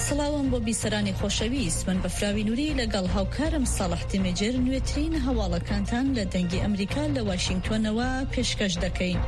سڵاوم بۆ بیسەرانی خۆشەویست، من بەفراوی نووری لەگەڵ هاوکارم ساڵح تیمەجێر نوێترین هەواڵەکانتان لە دەنگی ئەمریکا لە واشنگتۆنەوە پێشکەش دەکەین.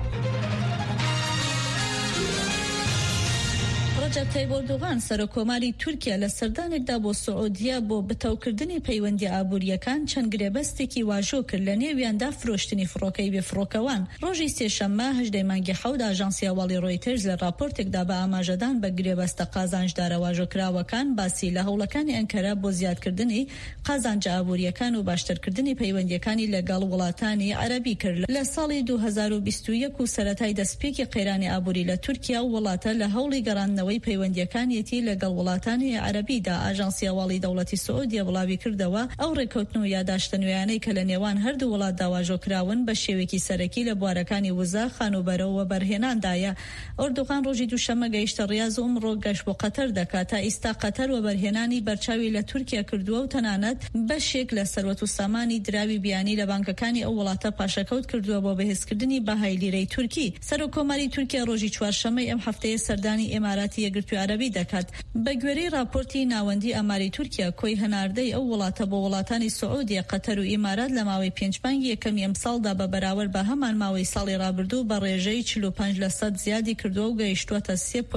ڕەجەب تایب ئەردۆغان سەرۆکۆماری تورکیا لە سەردانێکدا بۆ سعودیا بۆ بەتاوکردنی پەیوەندی ئابووریەکان چەند گرێبەستێکی واژۆ کرد، لە نێویاندا فرۆشتنی فڕۆکەی بێفڕۆکەوان. ڕۆژی سێشەممە 18 مانگی حەوت ئاژانسی هەواڵی ڕۆیتەرز لە راپۆرتێکدا بە ئاماژەدان بە گرێبەستە قازانجدارە واژۆکراوەکان باسی لە هەوڵەکانی ئەنکەرە بۆ زیادکردنی قازانجە ئابووریەکان و باشترکردنی پەیوەندیەکانی لەگەڵ وڵاتانی عەرەبی کرد. لە ساڵی 2021 و سەرەتای دەستپێکی قەیرانی ئابووری لە تورکیا و وڵاتە لە هەوڵی گەڕاندنەوەی پەیوەندیەکانیەتی لەگەڵ وڵاتانی عەرەبیدا. ئاژانسی هەواڵی دەوڵەتی سعودیە وڵاوی کردەوە ئەو ڕێکەوتن و یاداشتە نوێیانەی کە لە نێوان هەردوو وڵاتدا واژۆکراون بە شێوەیەکی سەرەکی لە بوارەکانی وزە خانوبەرەوە بەرهێناندایە. ئەردۆغان ڕۆژی دووشەممە گەیشتە ڕیاض و ئەمڕۆ گەشت بۆ قەتەر دەکات. تا ئێستا قەتەر و بەرهێنانی بەرچاوی لە تورکیا کردووە و تەنانەت بەشێک لە سەروەت و سامانی دراوی بیانی لە بانکەکانی ئەو وڵاتە پاشەکەوت کردووە بۆ بەهێزکردنی بەهای لیرەی تورکی. سەرۆکۆماری تورکیا ڕۆژی چوارشەممەی ئەم هەفتەیە سەردانی ئێماراتی یەکگرتووی عەرەبی دەکات. بە گوێرەی راپۆرتی ناوەندی ئەماری تورکیا، کۆی هەناردەی ئەو وڵاتە بۆ وڵاتانی سعودیە، قەتەر و ئیمارات لە ماوەی 5 مانگی یەکەمی ئەم ساڵدا بە بەراورد بە هەمان ماوەی ساڵی ڕابردوو بە ڕێژەی 45% زیادی کردووە و گەیشتووەتە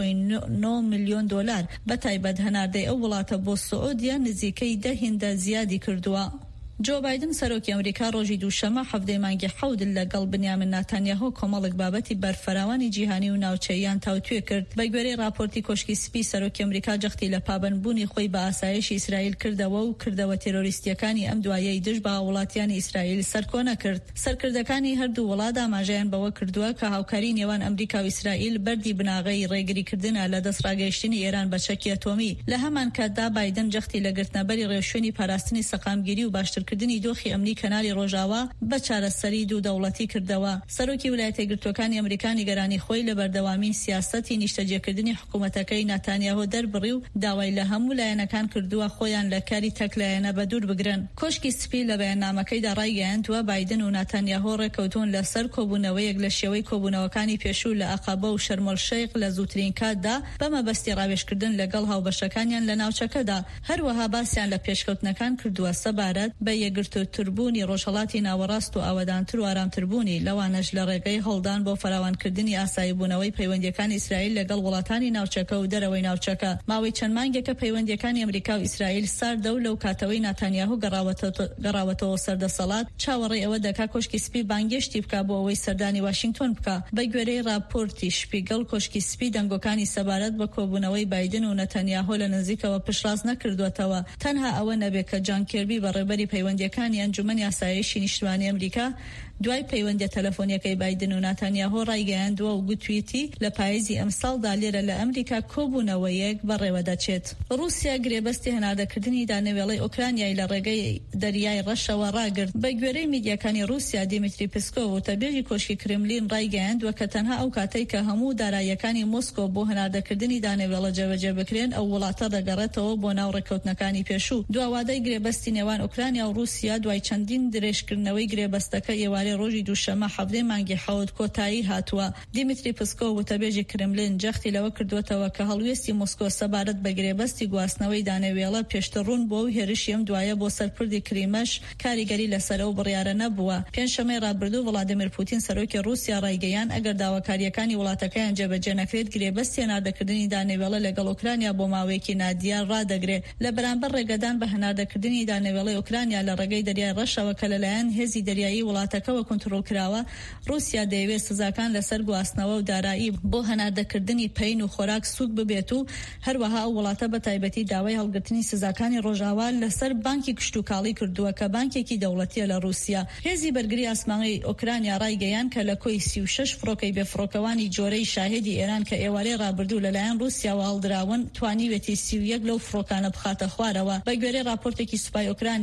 3.9 ملیۆن دۆلار. بە تایبەت هەناردەی ئەو وڵاتە بۆ سعودیە نزیکەی 10 هێندە زیادی کردووە. جو بایدن سەرۆکی ئەمریکا ڕۆژی دووشەممە 17 مانگی حەوت لەگەڵ بنیامین ناتانیاهۆ کۆمەڵێک بابەتی بەرفراوانی جیهانی و ناوچەییان تاوتوێ کرد. بە گوێرەی راپۆرتی کۆشکی سپی، سەرۆکی ئەمریکا جەختی لە پابەندبوونی خۆی بە ئاسایشی ئیسرائیل کردەوە و کردەوە تێرۆریستیەکانی ئەم دوایەی دژ بە وڵاتیانی ئیسرائیل سەرکۆنە کرد. سەرکردەکانی هەردوو وڵات ئاماژەیان بەوە کردووە کە هاوکاری نێوان ئەمریکا و ئیسرائیل بەردی بناغەی ڕێگریکردنە لە دەستڕاگەیشتنی ئێران بە چەکی ئەتۆمی. لە هەمان کاتدا بایدن جەختی لە گرتنەبەری ڕێوشوێنی پاراستنی سەقامگیری و باشترکردنی دۆخی ئەمنی کەناری ڕۆژاوا بە چارەسەری دوو دەوڵەتی کردەوە. سەرۆکی ویلایەتە یەکگرتووەکانی ئەمریکا نیگەرانی خۆی لە بەردەوامی سیاسەتی نیشتەجێکردنی حکوومەتەکەی ناتانیاهۆ دەربڕی و داوای لە هەموو لایەنەکان کردووە خۆیان لە کاری تەکلایەنە بە دوور بگرن. کۆشکی سپی لە بەیاننامەکەیدا ڕایگەیاندووە بایدن و ناتانیاهۆ ڕێکەوتون لەسەر کۆبوونەوەیەک لە شێوەی کۆبوونەوەکانی پێشوو لە عەقەبە و شەرمەل شەیخ لە زووترین کاتدا بەمەبەستی ڕاوێژکردن لەگەڵ هاوبەشەکانیان لە ناوچەکەدا. هەروەها باسییان لە پێشکەوتنەکان کردووە سەبارەت بە یەکگرتووتربوونی ڕۆژهەڵاتی ناوەڕاست و ئاوەدانتر و ئارامتربوونی، لەوانەش لە ڕێگەی هەڵدان بۆ فراوانکردنی ئاساییبوونەوەی پەیوەندیەکانی ئیسرائیل لەگەڵ وڵاتانی ناوچەکە و دەرەوەی ناوچەکە. ماوەی چەند مانگێکە پەیوەندیەکانی ئەمریکا و ئیسرائیل ساردە و لەو کاتەوەی ناتانیاهۆ گەڕاوەتەوە سەردەسەڵات چاوەڕێی ئەوە دەکا کۆشکی سپی بانگێشتی بکا بۆ ئەوەی سەردانی واشنگتۆن بکە. بە گوێرەی راپۆرتی شپیگەڵ، کۆشکی سپی دەنگۆکانی سەبارەت بە کۆبوونەوەی بایدن و نەتانیاهۆ لە نزیکەوە پشتڕاست نەکردوێتەوە. تەنها ئەوە نەبێت کە جان کێربی بەڕێبەری پەیوەندیەکانی ئەنجومەنی ئاسایشی نیشتوانی ئەمریکا دوای پەیوەندی تەلەفۆنیەکەی بایدن و ناتانیاهۆ ڕایگەیاندووە و گوتویەتی لە پاییزی ئەمساڵدا لێرە لە ئەمریکا کۆبوونەوەیەک بەڕێوە دەچێت. رووسیا گرێبەستی هەناردەکردنی دانەوێڵەی ئۆکرانیای لە ڕێگەی دەریای ڕەشەوە ڕاگرت. بە گوێرەی میدیاکانی رووسیا، دیمیتری پسکۆڤ و تەبێژی کۆشکی کرملین ڕایگەیاندووە کە تەنها ئەو کاتەی کە هەموو داراییەکانی مۆسکۆ بۆ هەناردەکردنی دانەوێڵە جێبەجێ بکرێن، ئەو وڵاتە دەگەڕێتەوە بۆ ناو ڕێکەوتنەکانی پێشوو. دواوادەی گرێبەستی نێوان ئۆکرانیا و رووسیا دوای چەندین درێژکردنەوەی گرێبەستەکە ئێوارەی ڕۆژی دووشەممە 17 مانگی حەوت کۆتایی هاتووە. دیمیتری پسکۆڤ و تەبێژی کرملین جەختی لەوە کردوێتەوە کە هەڵوێستی مۆسکۆ سەبارەت بە گرێبەستی گواستنەوەی دانەوێڵە پێشتەڕوون بۆ و هێرشی ئەم دوایە بۆ سەرپردی کریمەش کاریگەری لەسەر ئەو بڕیارە نەبووە. پێنجشەمەی ڕابردوو ڤڵادیمیر پوتین سەرۆکی رووسیا ڕایگەیان ئەگەر داواکاریەکانی وڵاتەکەیان جێبەجێ نەکرێت گرێبەستی هەناردەکردنی دانەوێڵە لەگەڵ ئۆکرانیا بۆ ماوەیەکی نادیار ڕادەگرێت. لە بەرامبەر ڕێگەدان بە هەناردەکردنی دانەوێڵەی ئۆکرانیا لە ڕێگەی دەریای ڕەشەوە کە لەلایەن هێزی دەریایی وڵاتەکەوە کۆنتڕۆڵ کراوە، رووسیا دەیەوێت سزاکان لەسەر گواستنەوە و دارایی بۆ هەناردەکردنی پەین و خۆراک سووک ببێت و هەروەها ئەو وڵاتە بە تایبەتی داوای هەڵگرتنی سزاکانی ڕۆژاوا لەسەر بانکی کشتوکاڵی کردووە کە بانکێکی دەوڵەتیە لە رووسیا. هێزی بەرگری ئاسمانەی ئۆکرانیا ڕایگەیان کە لە کۆی 36 فڕۆکەی بێفڕۆکەوانی جۆرەی شاهدی ئێران کە ئێوارەی ڕابردوو لەلایەن رووسیاوە هەڵدراون توانیوێتی 31 لەو فڕۆکانە بخاتە خوارەوە. بە گوێرەی راپۆرتێکی سوپای ئۆکرانیا کە ڕۆژی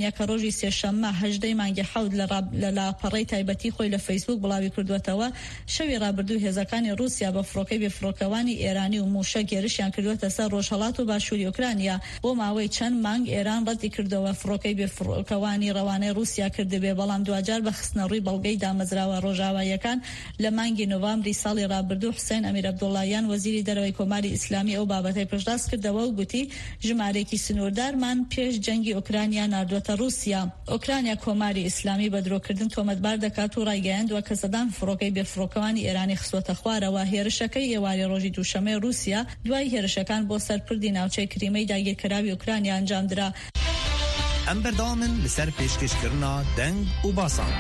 ڕۆژی سێشەممە 18 مانگی حەوت لە لاپەڕەی تایبەتی خۆی لە فەیسبوک بڵاوی کردوێتەوە شەوی ڕابردوو هێزەکانی رووسیا بە فڕۆکەی بێفڕۆکەوانی ئێرانی و موشە گێرشیان کردوێتە سەر ڕۆژهەڵات و باشووری ئوکرانیا بۆ ماوەی چەند مانگ ئێران ڕەتی کردەوە فڕۆکەی بێفڕۆکەوانی ڕەوانەی رووسیا کردبێ بەڵام دوجار بە خستنەڕووی بەڵگەی دامەزراوە ڕۆژاواییەکان لە مانگی نۆڤامبری ساڵی ڕابردوو حسێن ئەمیر عەبدوڵڵاهیان وەزیری دەرەوەی کۆماری ئیسلامی ئەو بابەتەی پشتڕاست کردەوە و گوتی ژمارەیەکی سنووردارمان پێش جەنگی ئوکرانیا ناردووەتە رووسیا. ئوکرانیا کۆماری ئیسلامی بە درۆکردن تۆمەتبار دەکات و ڕایگەیاندووە کە سەدان فڕۆکەی بێفڕۆکەوانی ئێرانی خستوەتە خوارەوە. هێرشەکەی ئێواری ڕۆژی دووشەمەی رووسیا دوای هێرشەکان بۆ سەرپردی ناوچەی کریمەی داگیرکراوی ئوکرانیا ئەنجامدرا. ئەم بەردەوامن لەسەر پێشکەشکردنا دەنگ و باسان.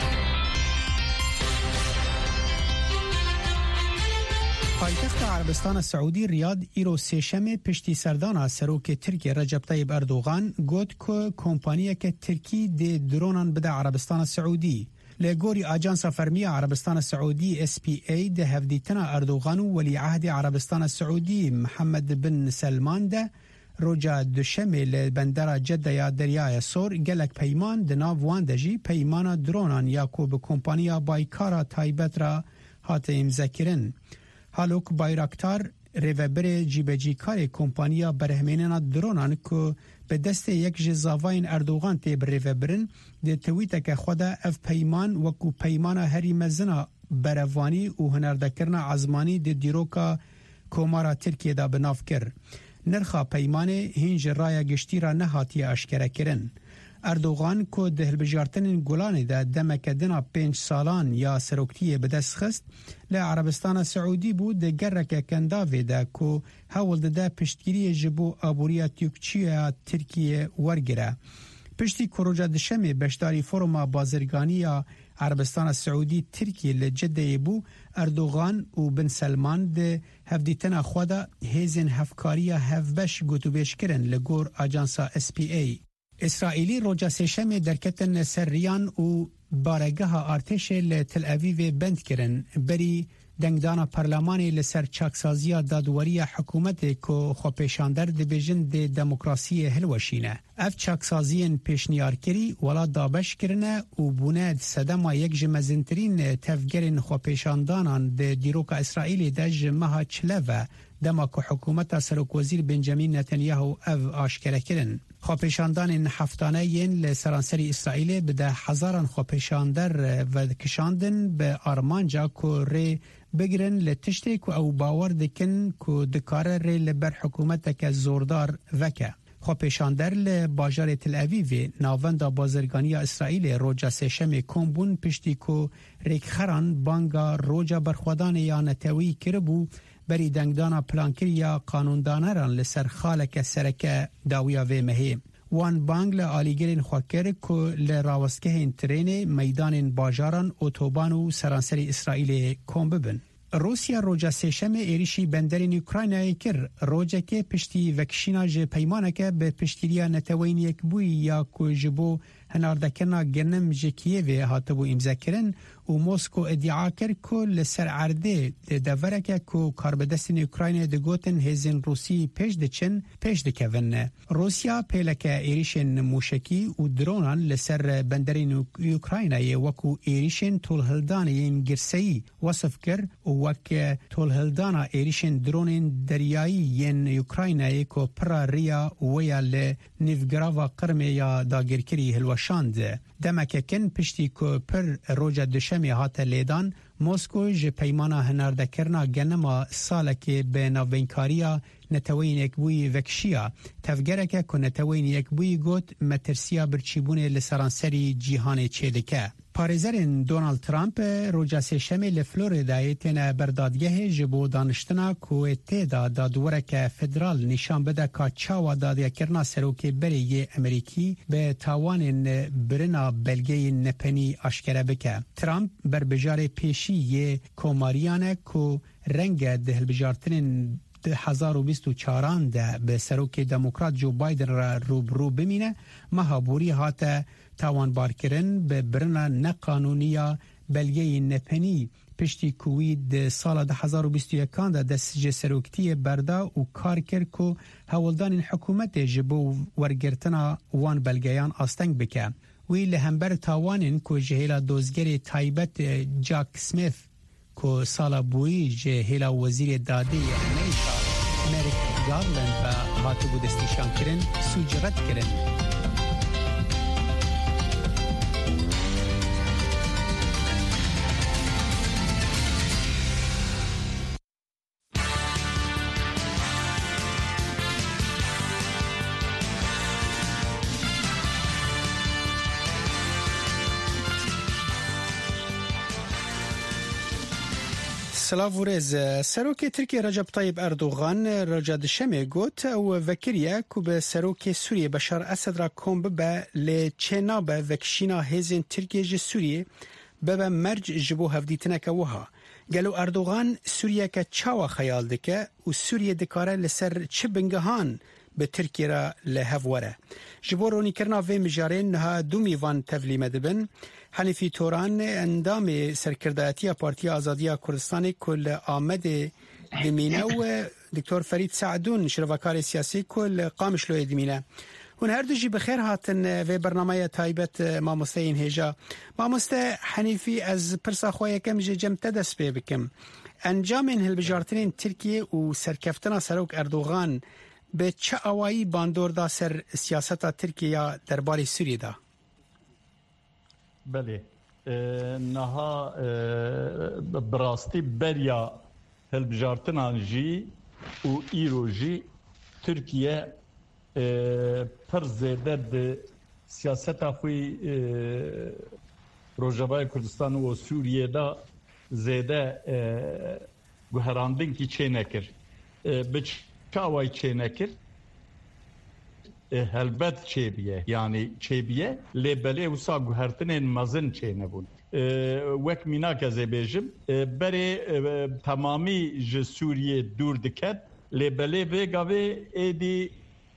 پایتەختە عەرەبستانە سەعودی ریاد ئیرۆ سێشەمێ پشتی سەردانا سەرۆکێ تورکیە ڕەجەب تەیب ئەردۆغان گوت کە کۆمپانیەکە تورکی دێ درۆنان بدە عەرەبستانە سەعودی. لە گۆری ئاجانسا فەرمیە عەرەبستانە سەعودی SPA دە هەڤدیتنا ئەردۆغان و وەلیعەهدی عەرەبستانە سەعودی محەممەد بن سەلمان دە ڕۆژا دوشەمێ لە بەندەرا جەدەیا دەریایە سۆر گەلک پەیمان دناو وان دەژی پەیمانە درۆنان یاکۆ بە کۆمپانیا بایکارا تایبەت را هاتە ئیمزەکردن. هالوک بایراکتار ریوبرê جیبەجیکارê کۆمپانیا berhmênena dronan ku bi destê yek ji zavayên Erdogan tê birêvebirin dê twîteke xwe de ev peyman wekû peymana herî mezina berevvanî û hunerdekirina ezmanî dê dîroka komara Tirkiye da bi nav kir. Nirxa peymanê hîn ji raya giştî ra nehatiye eşkerekirin. Erdogan ku di hilbijartinên Golanê de demeke dina 5 salan ya seroktiyê bi dest xist li Erebistana Seûdî bû di gereke kendavê de ku hewl dide piştgiriyê ji bo aboriya Türkçiya Tirkiye wergire. Piştî ku roja dişemê beşdarî foruma bazirganiya Erebistana Seûdî Tirkiye li Ceddeyê bû, Erdogan û Bin Selman di hevdîtina xwe de hêzên hevkariya hevbeş gotûbêj kirin li gor ajansa SPA. İsrailî roja sêşemê derketin ser riyan û baregeha artêşê li Tel Avîvê bend kirin berî dengdana parlemanê li ser çaksaziya dadweriya hikûmetê ku xwepêşander dibêjin dê demokrasiyê hilweşîne. Ev çaksaziyên pêşniyarkirî wela dabeş kirine û bûne sedema yek ji mezintirîn tevgerên xwepêşandanan di dîroka İsraîlê de ji meha çileve dema ku hikûmeta Serokwezîr Benjamin Netanyahu ev aşkere kirin. Xwepêşandanên heftaneyên li seranserî İsraîlê bi de hezaran xwepêşander vedikişandin bi armanca ku rê bigirin li tiştê ku ew bawer dikin ku dikare rê li ber hikûmeteke zordar veke. Xwepêşander li bajarê Tel Avîvê navenda bazirganiya İsraîlê roja sêşemê kom bûn piştî ku rêkxeran banga roja berxwedanê ya netewî kiribû berî dengdana plankiriya qanûndaneran li ser xaleke sereke dawiya vê mehê. Wan bang li alîgerên xwe kir ku li rawestgehên trênê, meydanên bajaran, otoban û seranserî İsraîlê kom bibin. Rusya roja sêşemê êrişî benderên Ukraynayê kir. Rojekê piştî vekişîna ji peymaneke bi piştgiriya neteweyên yekbûyî ya ku ji bo hinardekirina genim ji Kiyevê hatibû îmzekirin û Mosko iddia kir ku li ser erdê di devereke ku karbidestên Ukraynayê digotin hêzên Rûsî pêş diçin pêş dikevin. Rusya pêleke êrişên mûşekî û dronan li ser benderên Ukraynayê wekû êrişên tolhildaneyên girseyî wasif kir û wek tolhildana êrişên dronên deryayî yên Ukraynayê ku pira riya wê ya li nîvgirava Qirmê ya dagirkirî hilweşand. Demekekin piştî ku pir roja dişemê hate lêdan, Mosko ji peymana hinardekirina genima salekê bi navbeynkariya neteweyên yekbûyî vekişiya. Tevgereke ku neteweyên yekbûyî got metirsiya birçîbûnê li seranserî cîhanê çêdike. Parêzerên Donald Trump roja sêşemê li Floridayê têne berdadgehê ji bo daniştina ku têda dadwereke federal nîşan bide ka çawa dadiyekirina serokê berê yê Amerîkî bi tawanên birina belgeyên nepenî aşkere bike. Trump berbijarê pêşî yê komariyan e ku renge di hilbijartinên 2024 de bi serokê demokrat Joe Biden ra rûbirû bimîne, mehaborî hate tawanbarkirin bi birina neqanûniya belgeyên nepenî piştî ku wî di sala 2021 de dest ji seroktiyê berda û kar kir ku hewldanên hikûmetê ji bo wergirtina wan belgeyan asteng bike. وی لهمبر تاوانن کو جهیلا دوزگری تایبت جاک سمیث کو سالا بوی جهیلا وزیر داده امریکا مریک گارلند و هاتو بودستیشان کرن سوجرت کرن. سلاوورز سروک ترکیه رجب طیب اردوغان رجد شمه گوت او وکریه که به سروک سوریه بشار اسد را کن به لچنا به وکشینا هزین ترکیه ج سوریه به مرج جبو هفدیتنه که وها گلو اردوغان سوریه که چاوا خیال دکه و سوریه دکاره لسر چه بنگهان به ترکیه را لهواره جبو رونی کرنا و مجارین نها دو میوان تولیم دبن حنیفی توران اندام سرکردایتی پارتی آزادی کردستان کل آمد دمینه و دکتر فرید سعدون شروکار سیاسی کل قامشلوی دمینه اون هر دوشی بخیر هاتن و برنامه تایبت مامسته این هجا مامسته حنیفی از پرسا خواهی کم جمت دست بی بکم انجام این هلبجارتنین ترکیه و سرکفتنا سروک اردوغان به چه آوایی باندور دا سر سیاست ترکیه درباره سوریه دا؟ بله نها براستی بریا هلبجارتنان جی و ایرو جی ترکیه پر زیده ده سیاست خوی روجبای کردستان و سوریه دا زیده گوهراندن کی چه نکر به چه آوائی چه نکر هلبت چه بیه یعنی چه بیه لیبله وسا گوهرتنین مزن چه نبون وک مینا که زیبیجم بره تمامی ج سوریه دور دکت لیبله ویگاوه ایدی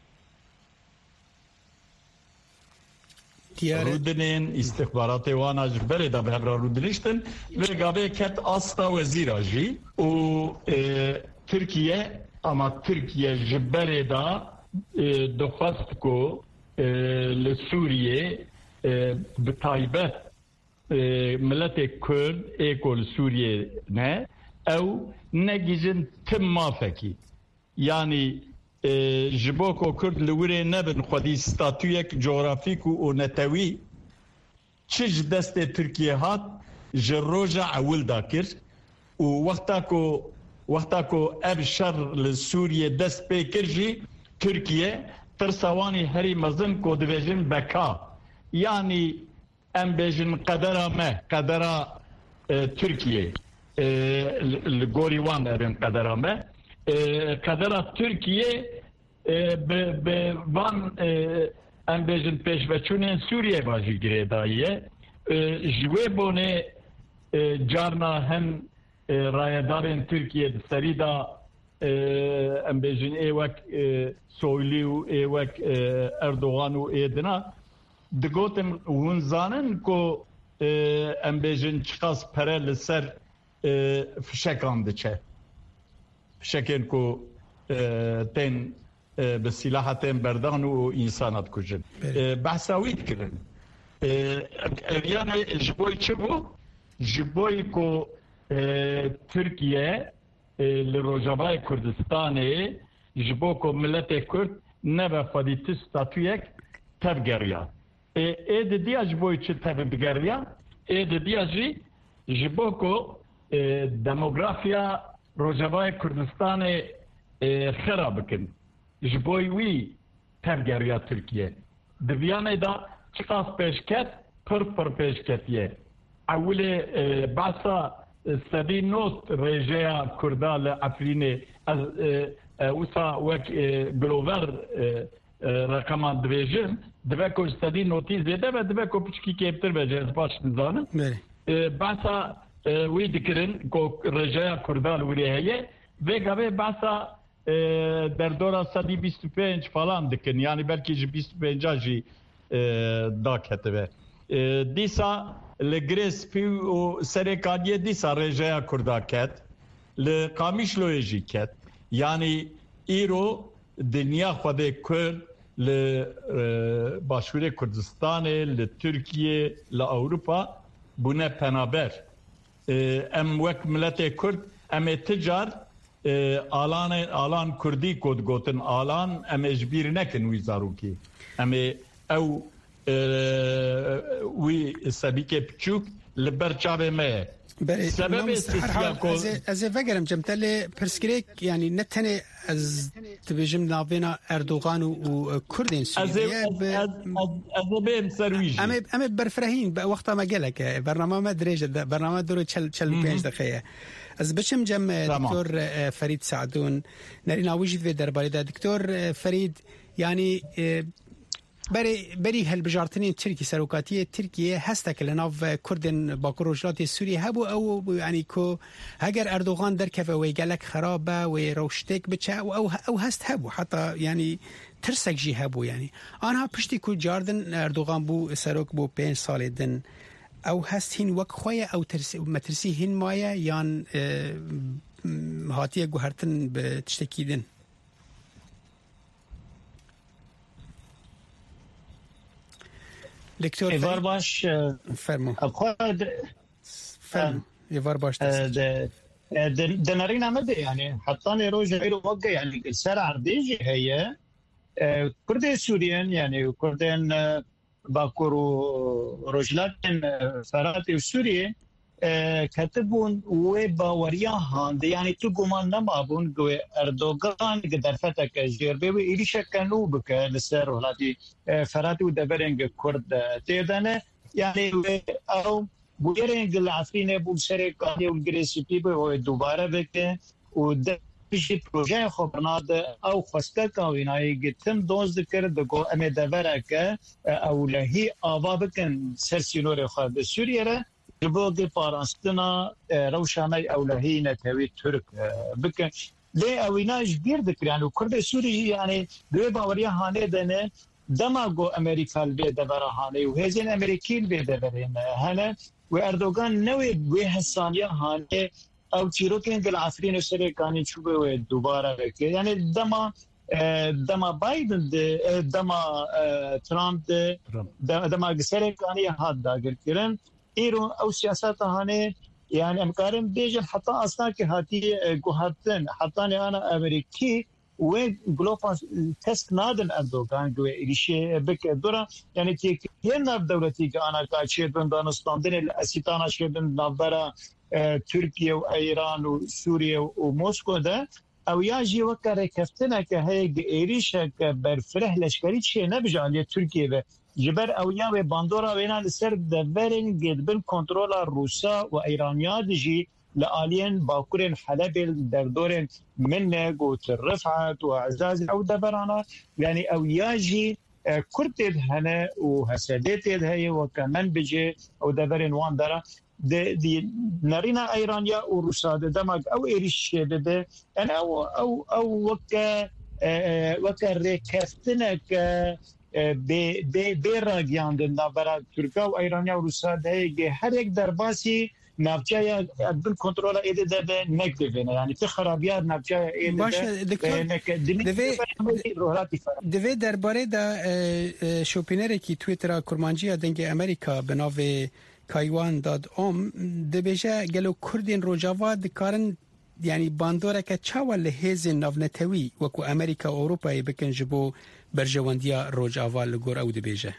رودنین استخبارات وانا جبره دا به همراه رودنیشتن ویگاوه کت آستا وزیر آجی و ترکیه اما ترکیه جبره دا دخواست کو لسوریه بتایبت ملت کرد ایکو لسوریه نه او نگیزن تم مافکی یعنی جبوکو کرد لوره نبن خودی ستاتویک جغرافیک و نتوی چج دست ترکیه هات جروجا اول دا کرد و وقتا کو اب شر لسوریه دست پی کرجی ترکیه ترسوانی هری مزن کو دویجن بکا یعنی ام بیجن قدرا ترکیه الگوریوان ابن قدرا ما قدرا ترکیه به وان ام بیجن پیش بچونین سوریه باجی گره داییه جوه بونه جارنا هم رایدارین ترکیه سریدا ام بیجن ایوک سویلی و ایوک اردوغان و ایدنا دگوتن ونزانن کو ام بیجن چخاص پره لسر فشکان دچه فشکن کو تین به سلاح تین بردان و انسانات کجن بحثاوید کرن یعنی جبوی چه بو؟ جبوی کو ترکیه لروجابای کردستانه جبو کو ملت کرد نبا خودیت ستاتویک تبگریا اید دیا جبوی چه تبگریا اید دیا جی جبو کو دموگرافیا روجابای کردستانه خراب کن جبوی وی تبگریا ترکیه دویانه دا چقاس پیشکت پر پیشکتیه اولی بحثا سدی نوت رجاء كردال افريني وسا وك جلوفر رقم دبيجن دبكو سدي نوتي زياده و دبكو بچكي كيبتر بجاز باش نزانه باسا وي دكرن كو رجاء كردال وريه وگاوه باسا در دورا سدی 25 falan دكن يعني بلكي 25 جي دا كتبه ديسا لگریس پیو سرکادیه دیسا رجایا کردا کت لقامیش لویجی کت یعنی ایرو دنیا خود کرد لباشوور کردستان لترکیه لأوروبا بونه پنابر ام وک ملت کرد ام تجار آلان کردی کد گوتن آلان ام اجبیر نکن وی زاروکی ام او وی سبیک بچوک لبرچابه مه سبب از فکرم جمتل پرسکریک یعنی نتنه از تبجم نابینا اردوغان و کردین سوریه از بیم سرویجی اما برفرهین وقتا ما قلك برنامه ما دريجه برنامه دورو 45 دقيقه از بشم جم دكتور فريد سعدون نرينا وجد في درباري دكتور فريد يعني بری هالبجارتنين تركي سروكاتيه تركيا هستك لناف كردن باكروجات سوريا هبو او يعني كو هاجر اردوغان دركف ويقالك خرابه وروشتك بتشا او هست هبو حتى يعني ترسك جي هبو يعني انا بشتي كو جاردن اردوغان بو سروك بو 5 سال دن او هست هين وك خويا او مترسي هين مايا يان هاتيه گوهرتن بتشتكيدن دكتور إيفار باش فرمو أبخاد فرمو إيفار باش دنارين عمد يعني حطاني روج غير وقع يعني السرعة عرديجي هي كردين سوريان يعني كردين باكور ورجلاتين فراتي وسوريا كتبون وباوريا هاند يعني تقومان نمابون قوي أردوغان قدر فتك جيربي وإليشا كانوا بك لسر ولاتي فراتي ودبرنج كرد تيدانا يعني أو بويرنج العفرين بول سريكاني والجريسيبي بو دوباره بك ودبشي بروجه خبرناد أو خسكا كاويناي قتم دوز ذكر دقو أمي دبرك أو لهي آبا بكن سرسينوري خواب سوريا جبوغي بارانستنا روشاني أولهي نتاوي ترك بكن ليه أويناش بير ذكر يعني وكرد سوري يعني دوي باوريا هاني دنه دماغو أمريكا البي دبرا هاني وهزين أمريكي البي دبرين هنا وأردوغان نوي بيحسانيا هاني أو تيروكين بالعفرين السريكاني تشوبه دوباره بك يعني دما بايدن دما ترامب دما سريكاني هاد داگر كرن ایران او سیاست هانه يعني امكارم بيجن حتى اصلا كهاتي جوهرتن حتى انا امريكي و جلوبال تست نادن اردوغان جو ريشه بك دورا يعني تيك هنا دولتي انا كاشير بندانستان دين الاسيتانا شدن نظره تركيا وايران وسوريا وموسكو ده او ياجي وكره كفتنا كهي ريشه برفره لشكري شيء نبجان تركيا جبر اویا و باندورا وینا لسر دورن گدبن کنترول روسا و ایرانیا دجی لآلين باكورن حلب دردورن منه قوت الرفعت وعزاز او دبرانا يعني او ياجي كرتد هنا وهسدت هي وكمان بيجي او دبرن وان درا دي نارينا ايرانيا وروسا دمج او ايريش بده انا او وكا ريكفتنك بیراگیاندن نبرد ترکیه و ایرانیا و روسا ده هر یک درباسی نفچه بل کنترل ایده ده نکده نه یعنی خرابیات نفچه ایده باشه دوی درباره ده شوپینر کی تویتر کرمانجی دنگ امریکا به نام کایوان داد دبیجه گلو کردین روجاوا دکارن يعني باندورك تشاول لهز نافنتوي وكو امريكا اوروبا يبكن جبو برجوانديا روج اول لغور او دبيجه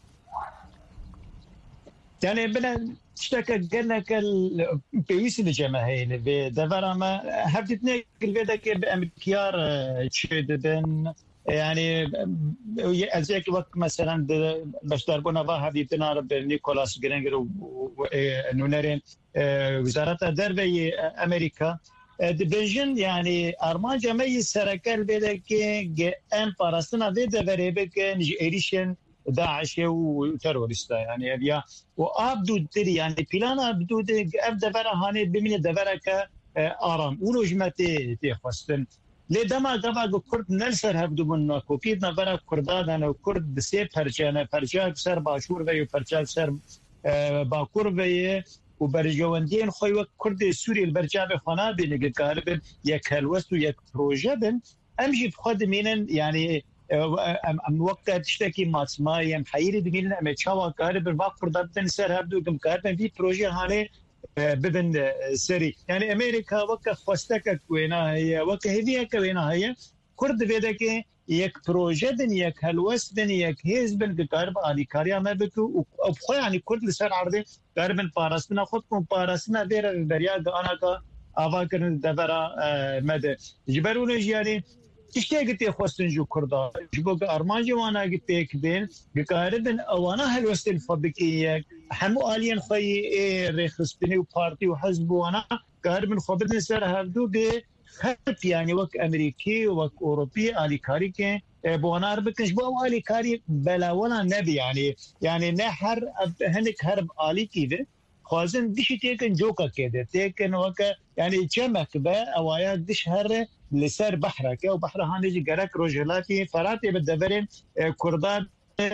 يعني بلا تشتكى قالك البيس الجماهير بدفرما هفتنا كلفدك بامكيار تشد بن يعني ازيك وقت مثلا باش دربونا با هبيتنا نيكولاس جرينجر ونونرين وزاره الدربي امريكا دبیجن يعني ارمان جمعی سرکل بده که ام پاراستنا بده بره که ایریشن داعش و تروریستا يعني ابيا وابدو دري يعني بلان ابدو ابدا برا هاني بمن دبرك ارام ولوجمتي تخستن لدما دما كرد نلسر هبدو من كوبيدنا برا كردان انا كرد سي پرچانه پرچا سر باشور و پرچا سر باکور و وبرجواندين خوي كرد سوري البرجاب خنابل قالب يك هلوس ويك بروجه بن امجي بخد مينن يعني ام وقت تشتكي ماسماي ام حيري دبين ام تشاوا كار بالباقر دبن سر هبدو كم كار في بروجي هاني ببن سري يعني امريكا وقت خوستك كوينا هي وقت هذه كوينا هي كرد بيدك یک پروژه دن یک هلوس دن یک هیزبن که کارب آلی کاریا مبتو او خواه یعنی کرد لسر عرضه کاربن پارستنا خود کن پارستنا دیر دریا دانا که آوا کرن دبرا مده جبرونه جیانی اشتیا گتی خواستن جو کرده جبو که ارمان جوانا گتی کبین بکاربن اوانا هلوس دن فابکی یک همو آلین خواهی ریخستنی و پارتی و حزب وانا کاربن خوابدن سر هفدو به خط يعني وك امريكي وك اوروبي الي كاري كان بونار بكش بو الي كاري بلا ولا نبي يعني نهر هنك هرب الي كيده خوازن دشي تيكن جوكا كده تيكن وك يعني جمك با اوايا دش هر لسر بحرك وبحر هاني جي غرك روجلاتي فراتي بالدبرين كردان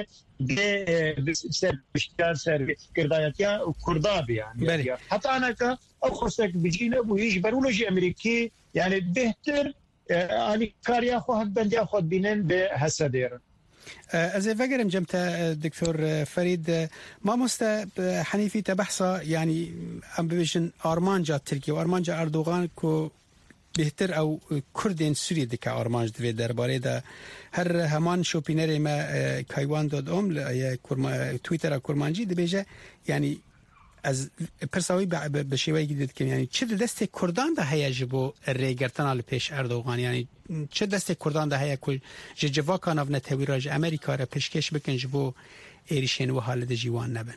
سر بشتار سر كردايتيا وكرداب يعني حتى انا ك او خصك بيجينا ويجبروا له امريكي يعني بهتر علي كاريا خو بندي اخذ بينن بهسدير از فکرم جمت دکتر فرید ما مست حنیفی تبحثا يعني ام بيجن ارمانجا تركيا وارمانجا اردوغان کو بهتر او کردین سوری دک ارمانج دوی درباره ده هر همان شوپینر ما کایوان داد ل توییتر کرمانجی دبیجه يعني از پرساوی به شیوهی گیدید که یعنی چه دست کردان ده هیجی بو ریگرتن آل پیش اردوغان یعنی چه دست کردان ده هیجی کل جوا کاناو نتوی راج امریکا را پیشکش بکن جبو ایریشین و حال ده جیوان نبن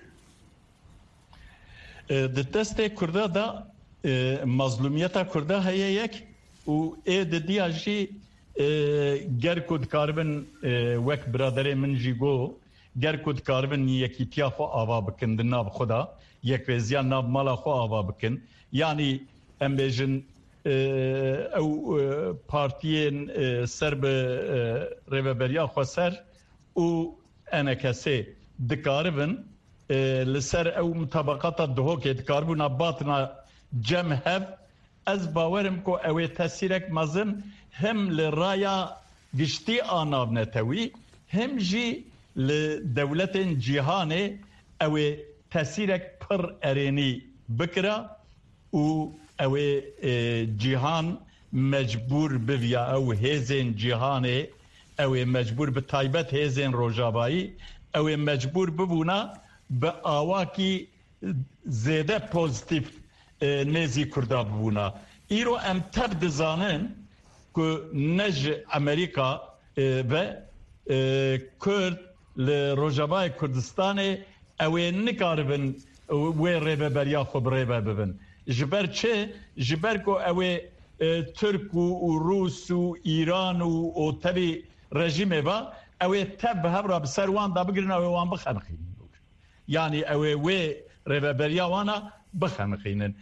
دست کرده ده مظلومیت کرده هیه یک و اید دیاجی گر کد کاربن وک برادر من جیگو گر کد کاربن یکی تیافو آوا بکن دناب خدا یک وزیان ناب مالا خو آوا بکن یعنی ام بیجن او پارتیین سرب ریوبریا خو سر او انا کسی دکاربن لسر او مطابقات دهو که دکاربونا باطنا جم هف از باورم کو اوی تاثیرک مزن هم لرایا گشتی آناب نتوی هم جی لدولت جهانه اوی تاثیرک پر ارینی بکرا و اوی جهان مجبور بویا او هزین جهانه اوی مجبور به تایبت هزین روجابایی اوی مجبور ببونا به آواکی زیده پوزیتیف نزی کرده ببونا ایرو ام تب دزانن که نج امریکا و کرد لروجابای کردستان اوی نکاربن وی ریبه بریا خب ریبه ببن جبر چه؟ جبر که اوی ترک و روس و ایران و تبی رژیمه با اوی تب هبرا بسر وان دا بگرن اوی وان بخنخین یعنی اوی وی ریبه بریا وانا بخنخینن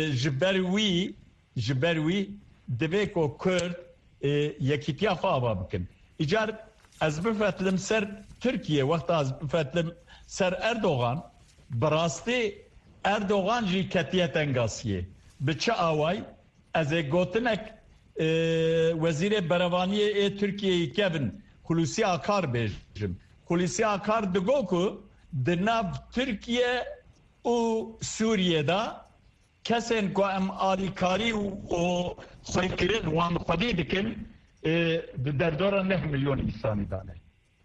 جبر وی دبی که کرد یکیتیا خوابا بکن ایجار از بفتلم سر ترکیه وقت از بفتلم سر اردوغان براستی اردوغان جی کتیت انگاسیه بچه آوای از گوتنک وزیر بروانی ترکیه کبن خلوصی آکار بیجم خلوصی آکار دگو که دناب ترکیه و سوریه دا کسین که ام آلیکاری و خیکرین وان خودی دکن در دور 9 میلیون انسانی دانه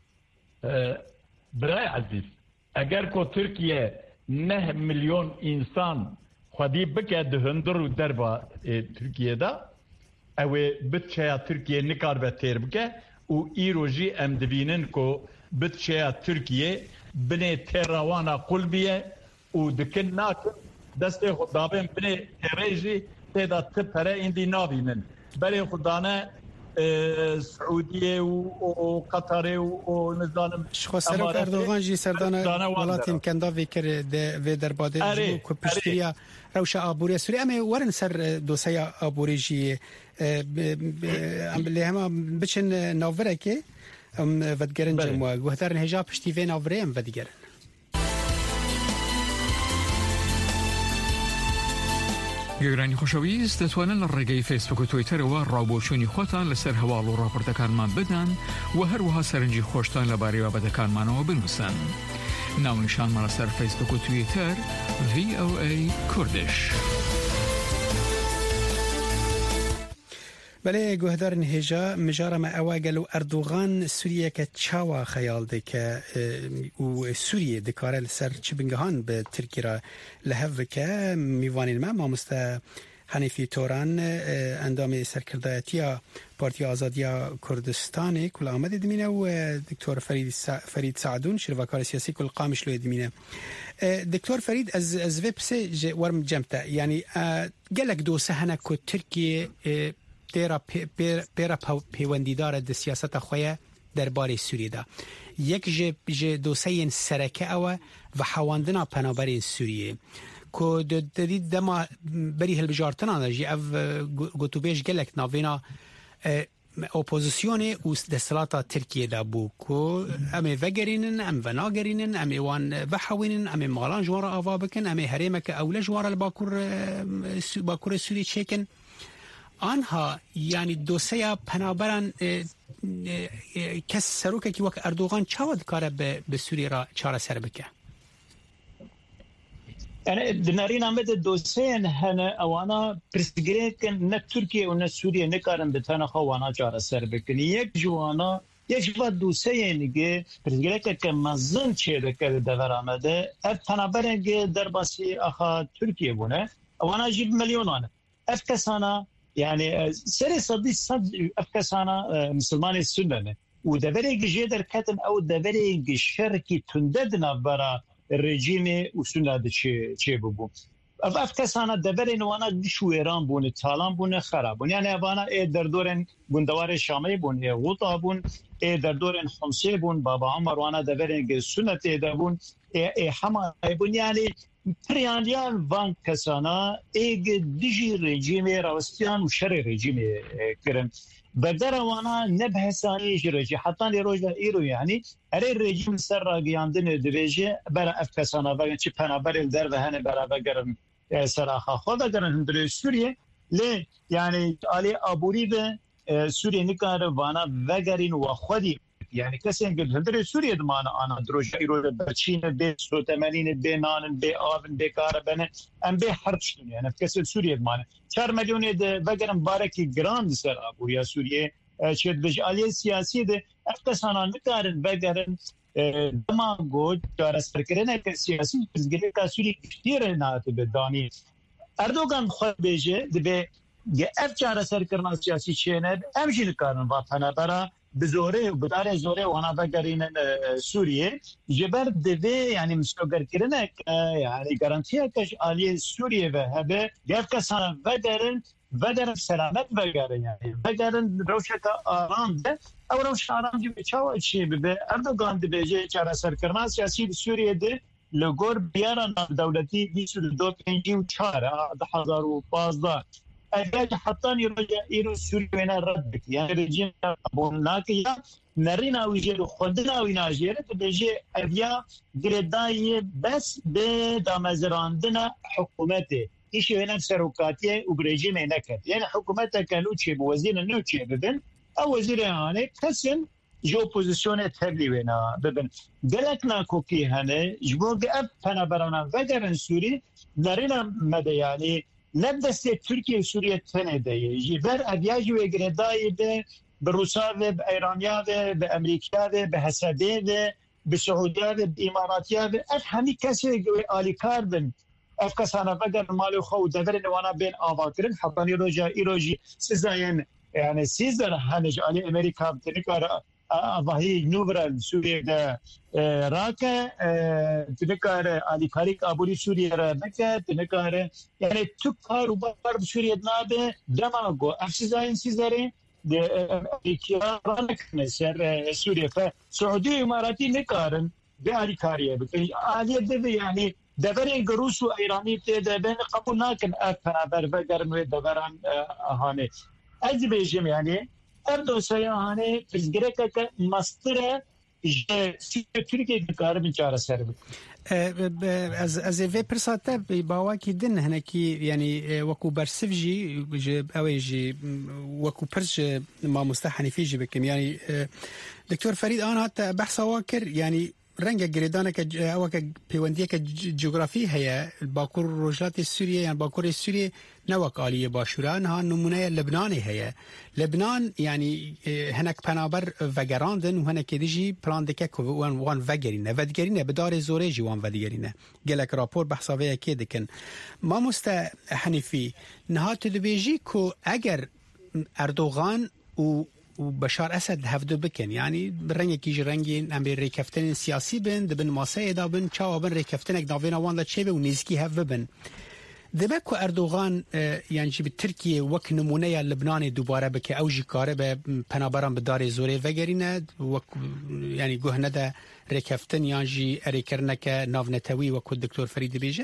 برای عزیز اگر که ترکیه 9 میلیون انسان خودی بکه دهندر و دربا ترکیه دا اوه بچه ترکیه نکار به تیر بکه و ایروژی ام دبینن که بچه ترکیه بنه تیروانا قلبیه و دکن ناکن دست خدابین بنه تیریجی تیدا تپره اندی نابینن برای خدانه سعودیه و قطر و نزدانم شخص سرک اردوغان جی سردانه ولاتین کندا ویکر و در باده جو که پشتریا روش آبوری سوری اما ورن سر دوسای آبوری جی لی همه بچن ناوره که ودگرن جمعه گوهدارن هجا پشتی وی ناوره هم ودگرن گەگرانی خۆشەویست دەتوانن لە ڕێگەی فیسبوک و تویتەرەوە ڕاوبۆچوونی خۆتان لەسەر هەواڵ و ڕاپۆرتەکانمان بدەن و هەروەها سەرنجی خۆشتان لەبارەی بابەتەکانمانەوە بنووسن. ناونیشانمان لەسەر فیسبوک و تویتەر VOA کوردش. بله گوهدارن هجا مجارم اواگلو اردوغان سوریه که چاوا خیال ده که و سوریه دکاره لسر چی بنگهان به ترکی را لحو که میوانین ما مامسته حنیفی توران اندام سرکردایتیا پارتی آزادیا کردستان کل آمده دمینه و دکتور فرید سعدون شروکار سیاسی کل قامش لوی دمینه. دکتور فرید از ویبسه ورم جمتا یعنی گلک دوسه هنه که ترکیه پیرا پیوندیدار د سیاست خواه درباره سوریه ده یک جه دوسه سرکه او و حواندنا پنابر سوریه که دید دما بری هل بجارتنا ده جی او گوتو بیش گلک ناوینا اپوزیسیون و دستلاتا ترکیه ده بو که امی وگرینن ام وناگرینن امی وان وحوینن امی مالان جوارا آوا بکن امی حریمک اول جوارا باکور سوریه چکن آنها یعنی دوسه پنابران کس سروکه که وقت اردوغان چاود کاره به سوریه را چاره سر بکه؟ یعنی دنارین آمده دوسه هنه اوانا پرسگره کن نه ترکیه و نه سوریه نکارن به تنها خوانا چاره سر بکنی. یک جوانا یک جواد دوسه نگه پرسگره که مزن چه دکه دور آمده اف پنابرن که در باسی آخا ترکیه بونه اوانا جیب میلیونانه اف کسانا يعني سري صدي صد افكاسانا مسلمان السنه ودبري جيدر كاتن او دبري شركي تنددنا برا الرجيم وسنه دشي بوبو افكاسانا دبري نوانا دشو ايران بون تالان بون خرابون يعني ابانا دردورن بوندوار شامي بون غوطا بون دردورن خمسه بون بابا عمر وانا دبري سنه دبون حما بون يعني پریانیان وان کسانا ایگ دیجی رژیم راوستیان و شر رژیم کرن بدر وانا نبحثانی رژیم حتی روزا ایرو یعنی اره رژیم سر راگیاندن دویجه برا اف کسانا و چی پنابر در و هنه برا بگرن سراخا خود گرن هندر سوریه لی یعنی آلی آبوری به سوریه نکار وانا وگرین و خودی يعني كسين قلت هندري سوريا دمانا أنا دروج إيرو بتشين بي سوتمانين بي نان بي آبن بي كاربن أم بي حرشتون يعني كسين سوريا دمانا 4 مليون ده وقرن باركي جراند سر أبو يا سوريا شد بج عليه سياسي ده أفكسانا نكارن وقرن دما قد جارس فكرنا كسياسي بزغير كسوري كتير نات بداني أردوغان خود بيجي ده بي أفجار سر كرنا سياسي شينه أمشي نكارن وطنا برا بزوره و بدار زوره وانا بگرین سوریه جبر دوی یعنی مستقر کرنه یعنی گارانتیه کش آلی سوریه و هبه گفت کسان ودرن سلامت بگرن یعنی بگرن روشک آرام ده او روش آرام جی بچاو چی به اردوغان دی بیجه چاره سرکرنا سیاسی سوریه ده لگور بیارن دولتی 2254 2015 اگر حتی ایرو سوریه وینا رد بکی یعنی رژیم بونا که نرینا ویجه خودنا وینا جیره بیجه اویا گردای بس به دامزراندن حکومته ایشی وینا سروکاتیه و رژیم نکرد یعنی حکومت کنو چی وزیر نو چی ببین او وزیر هانه کسن جو پوزیشن تبلی وینا ببین گلک ناکوکی هنه جبو اف پنابرانا وگرن سوری نرینا مده یعنی نبدست ترکیه و سوریه تنه ده جبر ادیاجی و گردایی به روسا و به ایرانیا و به امریکا و به حسده و به سعودیا و به اماراتیا و اف همی کسی آلی کار بن اف کسانا وگر مالو خو دور نوانا بین آوا کرن حقانی ایروجی سیزاین یعنی سیزر هنج آلی امریکا تنکار آواهی نوبرال سوریه ده راکه تنکار آلی کاریک آبوری سوریه را بکه تنکار یعنی تو کار و بار سوریه نابه دما گو افسیزاین سیزره امریکا را نکنه سر سوریه فسعودی اماراتی نکارن به آلی کاریه بکن آلی ده یعنی دبرین روس و ایرانی ته بین قبول نکن افنابر بگرن و دبران آهانه از بیشم یعنی اردو سیاهانه پزگره که مستره Türkiye dikarim çare ser bik. از وی پرساته باوا کی دن هنه کی یعنی وکو برسف جی اوی جی وکو پرس ما مستحنفی جی بکم یعنی دکتور فرید آن حتی بحث واکر یعنی رنگ گریدانه که اوک پیوندیه که جغرافی هیا باکور روجلات سوریه یعنی باکور سوریه نوک آلیه باشوران ها نمونه لبنان هیا لبنان یعنی هنک پنابر وگراندن و هنک دیجی پلان دکه که وان وگرینه بدار زوره جی وان وگرینه گلک راپور بحثاوه که دکن ما مستحنفی نهات دبیجی که اگر اردوغان و بشار اسد هفدو بکن یعنی رنگ کیج رنگی ام به ریکفتن سیاسی بن دبن ماسه ادا بن چا بن ریکفتن اگناوین وان لا چه و نزکی هف بن دبکو اردوغان یعنی به ترکیه وک نمونه لبنان دوباره بک اوجی کاره به پنابران به دار زوره وگرینه وک یعنی گهنه ده ریکفتن یعنی اریکرنک ناونتوی وک دکتور فرید بیجه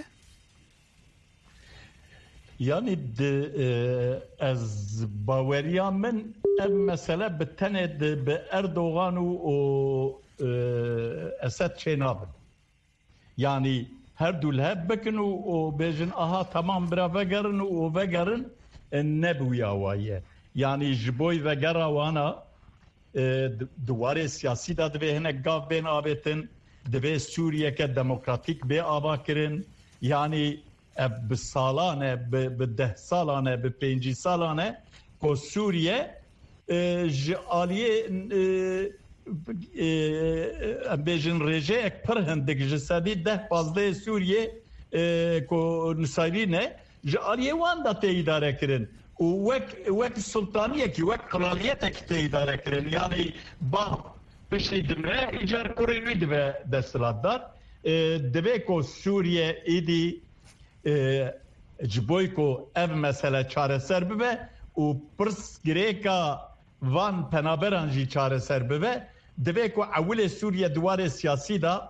Yani az باوریا من mesela بتنه به اردوغان و اسد çenabın. Yani her dulheb bekin و bejin aha tamam bira vegerin و vegerin ne bu yavaye. Yani jiboy vegera wana duvarê siyasî da divê hinek gav bên abetin divê Sûriyeke demokratik bê ava kirin yani بسالانه به 10 سالانه به 5 سالانه کو سوریه جالیه بیژن رژه یک پر هندگ جسدی 10-15 سوریه کو نسایرینه جالیه وان دا تی اداره کرن و وک سلطانیه کی وک قرالیت کی تی اداره کرن یعنی با بشی دمره ایجار کوری دو دستلاتدار دبی کو سوریه ایدی جبویکو ev mesele çareser bibe u pırs gireka van penaberan jî çareser bibe dibe ku evlê Sûriye duwarê siyasî da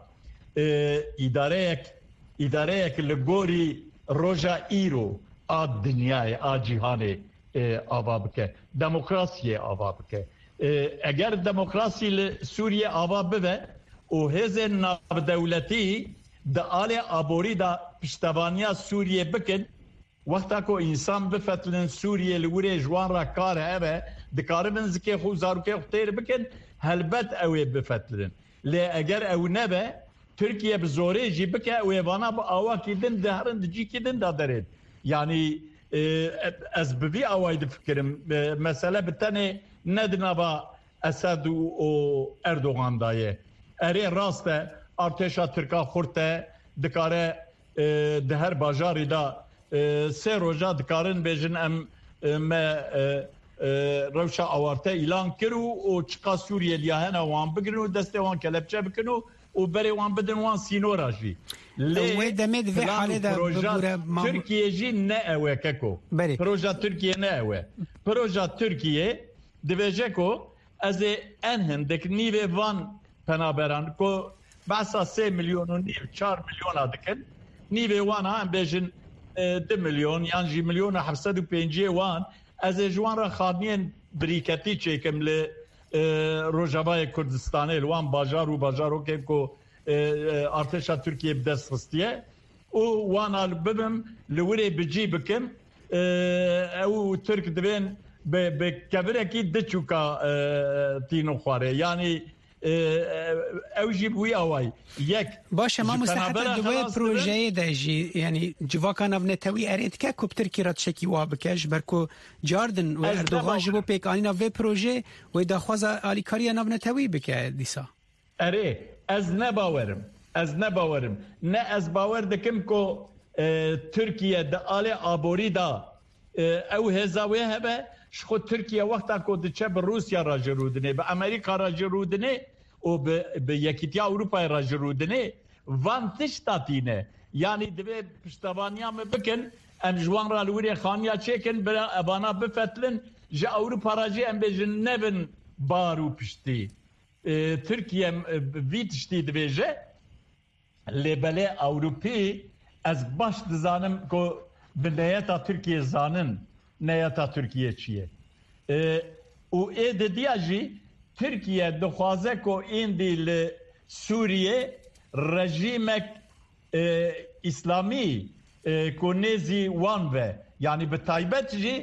îdareyek li gorî roja îro a dinyayê a cîhanê ava bike demokrasiyê ava bike eger demokrasî li Sûriye ava bibe û hêzên navdewletî د آل آبوری دا پشتوانیا سوریه بکن وقتا کو انسان بفتلن سوریه لوری جوان را کار هبه دکاربن زکی خو زاروکه خطیر بکن هلبت اوی بفتلن لی اگر او نبه ترکیه بزوره جی بکه اوی وانا با آوا کیدن دهرن دجی کیدن دا درید yani از ببی آوای دفکرم مسئله بتنه ندنبا اسد و اردوغان دایه اری راسته ارتشا ترکا خورته دکاره ده هر باجاری دا سه روزا دکارن بیجن ام روشا آوارته اعلان کرو و چقا سوریه لیاهنه وان بگرنو دسته وان کلبچه بکنو و بری وان بدن وان سینورا جی لی دمید وی حاله دا بگوره ترکیه جی نه اوه ککو پروژا ترکیه نه اوه پروژا ترکیه دویجه کو از انهن دک نیوه وان پنابران کو باسا 3 milyon و 4 milyon adikن نیوه وان هم بیجن 2 milyon yani milyon 750 وان از جوان را خانین بریکتی چیکم ل روجابای کردستان وان باجارو که کو ارتشا ترکیه بدست خستیه و وان البم لوری بجی بکم او ترک دبین به کبره کی دچوکا تینو خواره یعنی اوجی بوی اوای یک باشه ما مستحق دوی پروژه داجی یعنی جواکان ابنتوی ارید که کوپتر کی رات شکی و بکش برکو جاردن و اردوغان جبو پیکانی و پروژه و داخواز آلیکاری ابنتوی بکه دیسا اره از نباورم نه از باور دکم کو ترکیه د آل آبوری دا او هزاوی هبه شخو ترکیه وقتا کو دچه به روسیا را جرودنه به امریکا را جرودنه و به یکیتیا اروپا را جرودنه وان تشتاتینه یعنی دوی پشتوانیام بکن ام جوان را لوری خانیا چکن برا ابانا بفتلن جا اروپا را جی ام بجن نبن بارو پشتی ترکیه وی تشتی دویجه لبله اوروپی از باش دزانم که به نیتا ترکیه زانن نیتا ترکیه چیه و ایده دیاجی ترکیه دخوازه که این دیل سوریه رژیمک اسلامی که نزی وان و یعنی به تایبت جی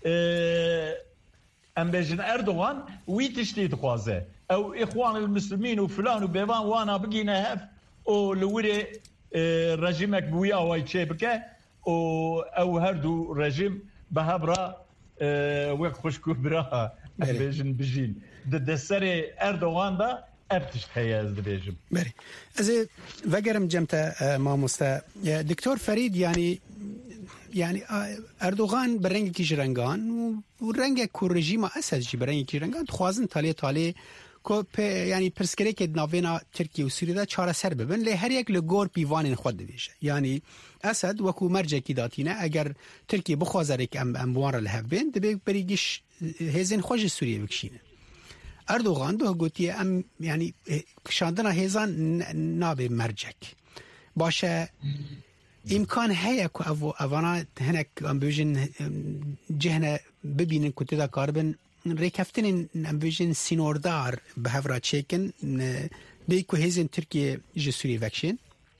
ام بيجن اردوغان ويتشتي دخوازه او اخوان المسلمين وفلان وبيبان وانا بقينا هف او لوري رجيمك بويا واي شيبكه او هردو رجيم بهبرا ويك خوشكو براها بيجن بجين ضد السري اردوغان دا ابتش حياز بيجم بري از وگرم جمتا ما مستا دكتور فريد يعني اردوغان برنگ کی جرنگان و رنگ کو رژیم اسد جی برنگ کی جرنگان خوازن تالی کو يعني پرسکری که ناوینا ترکیه و سوریه دا چاره سر ببن له هر یک لگور پیوان خود دیشه يعني اسد وکو مرجع کی داتینه اگر ترکیه بخوازره که اموار له بین دبی بریگش هزن خوش سوریه بکشینه اردوغان دو گوتی ام يعني شاندنا هزان نابه مرجع باشه امکان هست که اوانا هنک امبوجن جهنه ببینن که تدا کاربن ریکفتن امبوجن سینوردار به هفرا چیکن به که هزین ترکیه جسوری وکشین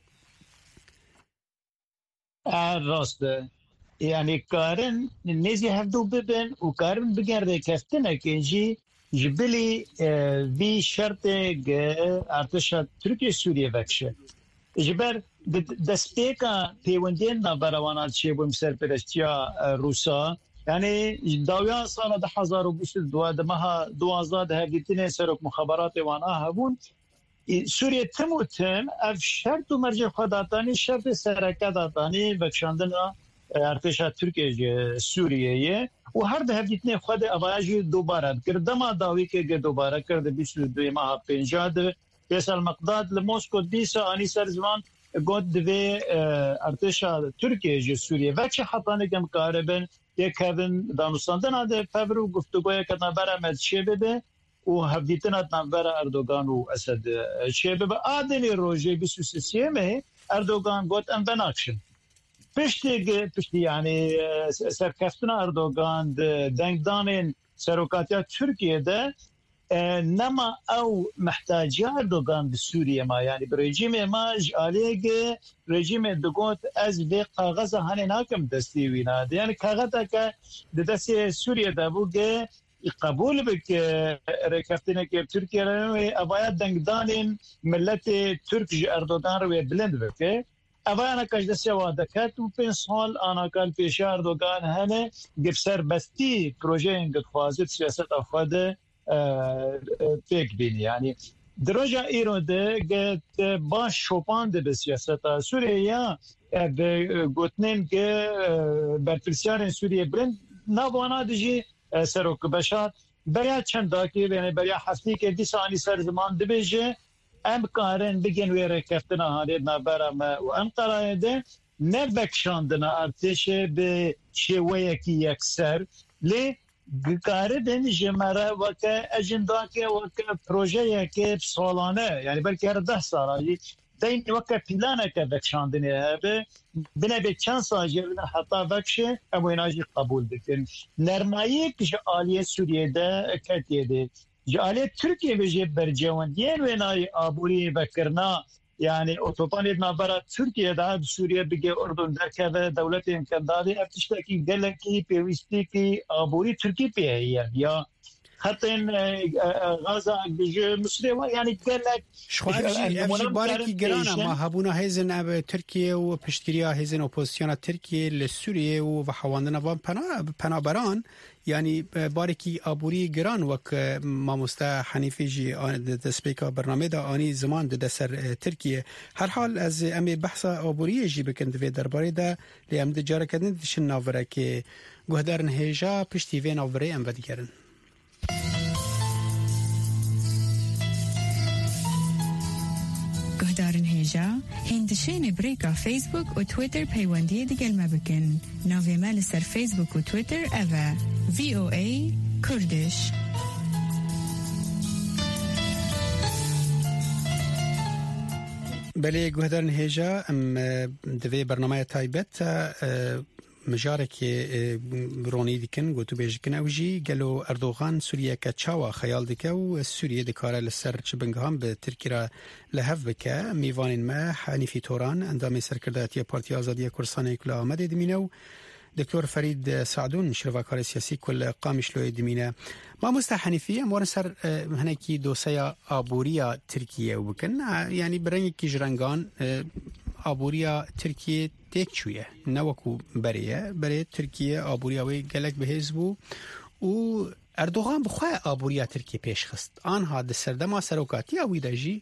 راسته یعنی کارن نیزی هفدو ببین و کارن بگن ریکفتنه که اینجی جبلی وی شرط ارتش ترکیه سوریه وکشه جبر دستیکا پیوندین نبروانات چه بیم سرپرستیا روسا یعنی داویا سال 2022 دمها 2012 هدیتین سرک مخابرات وانا هبون سوریه تموتن اف شرط و مرجع خداتانی شرط سرکه داتانی بکشاندن ارتش ترکیه سوریه و هر ده هدیتین خود اواجی دوباره کرد ما داوی که دوباره کرد 22 ماه 50 فیصل مقداد لموسکو دیسا آنی سر زمان گود دوی ارتش ترکیه سوریه و چه حتی نگم کاربن یک کردن دانستاندن آده فبرو گفتگوی که نبره مد چه بده و هفدیتن نبره اردوغان و اسد چه بده آدنی روژه 23 مه اردوغان گود ام بناکشن پشتی یعنی سرکفتن اردوغان دنگدان سروکاتیا ترکیه ده نما او محتاج اردوغان بسوريا ما يعني برجيم ما عليه رژیم دگوت از به کاغذ هنه ناکم دستی وینا يعني کاغذ که دستی سوریه دبوگه قبول بك ركفتنا که ترکیه رو ابایا دنگدان ملت ترک اردوغان رو بلند بك ابایا کاش دستی واده کرد و 5 سال انا کال پیش اردوغان هنه گفسر بستی پروژه انگت خوازد سیاست افاده فکر بینی یعنی درجه ایران ده گت باش شوپان ده سیاست سوریه به گوتنین که برپرسیار سوریه برند نوانا دیجی سروک بشار برای چند داکی یعنی برای هفته که 20 سال سر زمان دبیجه امکارن بگن ویره کفتنا هالی نبرم و انقره ده نبکشاندنا ارتش به شویه کی یکسر لی گاره دن جمره وکه اجندا که وکه پروژه که سالانه یعنی بلکه هر 10 ساله دین وکه پلانه که بکشاندنه به بنا به چند سال جلوه حتی وکشه اما ایناجی قبول بکن نرمایی که آلیه سوریه ده کتیه ده جالیه ترکیه بجه برجواندین و اینای آبوری بکرنا يعني اوتوبان نابرا تركيا دا سوريا بيجي اردن دركه دولت امكانات ابتشتكي قالكي بيوستيكي ابوري تركي بيه يا حتى غزه بيجي مصر يعني قالك شوارجي باركي جرانا ما هبونا هيزن اب تركيا وبشتريا هيزن اوبوزيسيون تركيا لسوريا وحواندنا بنابران يعني باركي ابوري جران وك ما مستا حنيفي جي د سبيكا برنامه دا اني زمان د سر تركيا هر حال از امي بحث ابوري جي بكند في درباري دا لام د جاره كدن دشن ناوره كي گهدارن هيجا پشتي وين ناوره ام وديگرن گهدارن هيجا هندشين بريكا فيسبوك و تويتر پيوندي دگل مبكن ناوي مال سر فيسبوك و تويتر اوا VOA Kurdish بله گهدارن هیجا ام دوی برنامه تایبت مجارك روني ديكن قوتو بيجكن اوجي قالوا اردوغان سوريا كتشاوا خيال ديكو سوريا دكاره لسر تشبنغهام بتركيا لهف بك ميفان ما حني في توران عندما سركرداتيه بارتي ازاديه كردستان كل آمد دمينو دكتور فريد سعدون شرفاكار سياسي كل قامش لو دمينا ما مستحنفيه مورسر هناكي دوسيا ابوريا تركيا وبكن يعني برني كيجرانغان ابوريا ترکیه تک چویه نوکو برای ترکیه ابوریا وی گلک بهزبو و اردوغان بخواه ابوریا ترکیه پیش خست آنها د سردما سروکاتی اوی دجی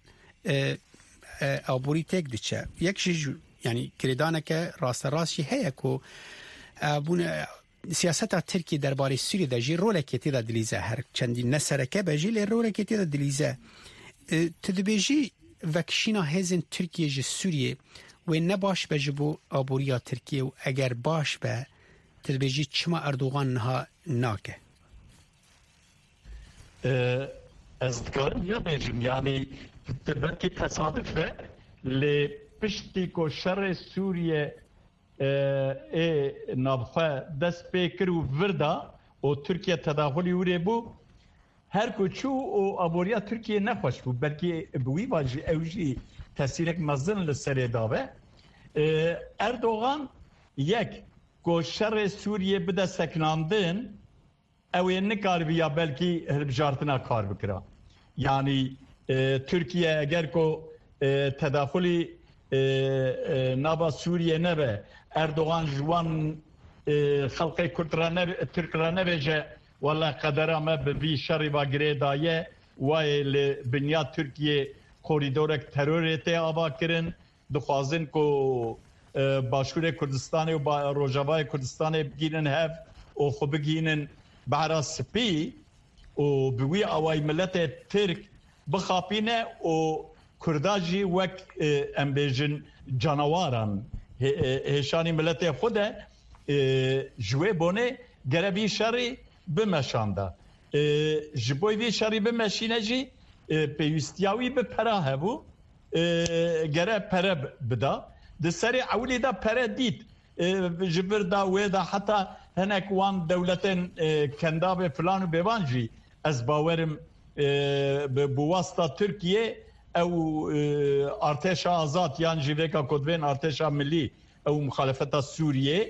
ابوری تک دچه یک شیء یعنی کردانه که راست راستی هيا کو بون سیاست ترکیه درباره سوریه دجی رول کتی د دلیزه هر چندی نسرکه بجی ل رول کتی د دلیزه تدبیجی وکشینا هزن ترکیه ج سوریه و نباش بجبو آبوریا ترکیه و اگر باش به تدبیجی چما اردوغان نها ناکه از دکارم یا بیجم یعنی بلکه تصادفه لپشتی که شر سوریه نابخواه دست پیکر و وردا و ترکیه تداخلی وره بو هر کوچو او ابوریا ترکیه نخوش بود بلکه بوی واجی اوجی تاثیرک مزن لسر داوه اردوغان یک کو شر سوریه بده سکناندن او نکار بیا بلکه هربجارتنا کار بکرا یعنی ترکیه اگر کو تداخلی نابا سوریه نبه اردوغان جوان خلقی ترکرانه بجه والله قدر ما بی شری با گریدایه وای لبنیا ترکیه کوریدورک تروریته آبا کرن دخوازن کو باشور کردستان و با روجاوای کردستان بگیرن هف و خو بگیرن بحرا سپی و بوی آوای ملت ترک بخاپینه و کرداجی وک امبیجن جانواران هشانی ملت خوده جوه بونه گربی شری بمشانده جبوی وی شری بمشینه جی پیوستیاوی به پره هبو گره پره بدا ده سری اولی دا پره دید جبر دا ویدا حتی هنک وان دولتن کنداب فلانو بیوانجی از باورم بواسطه ترکیه او ارتش آزاد یان جیوکا کدوین ارتش ملی او مخالفت سوریه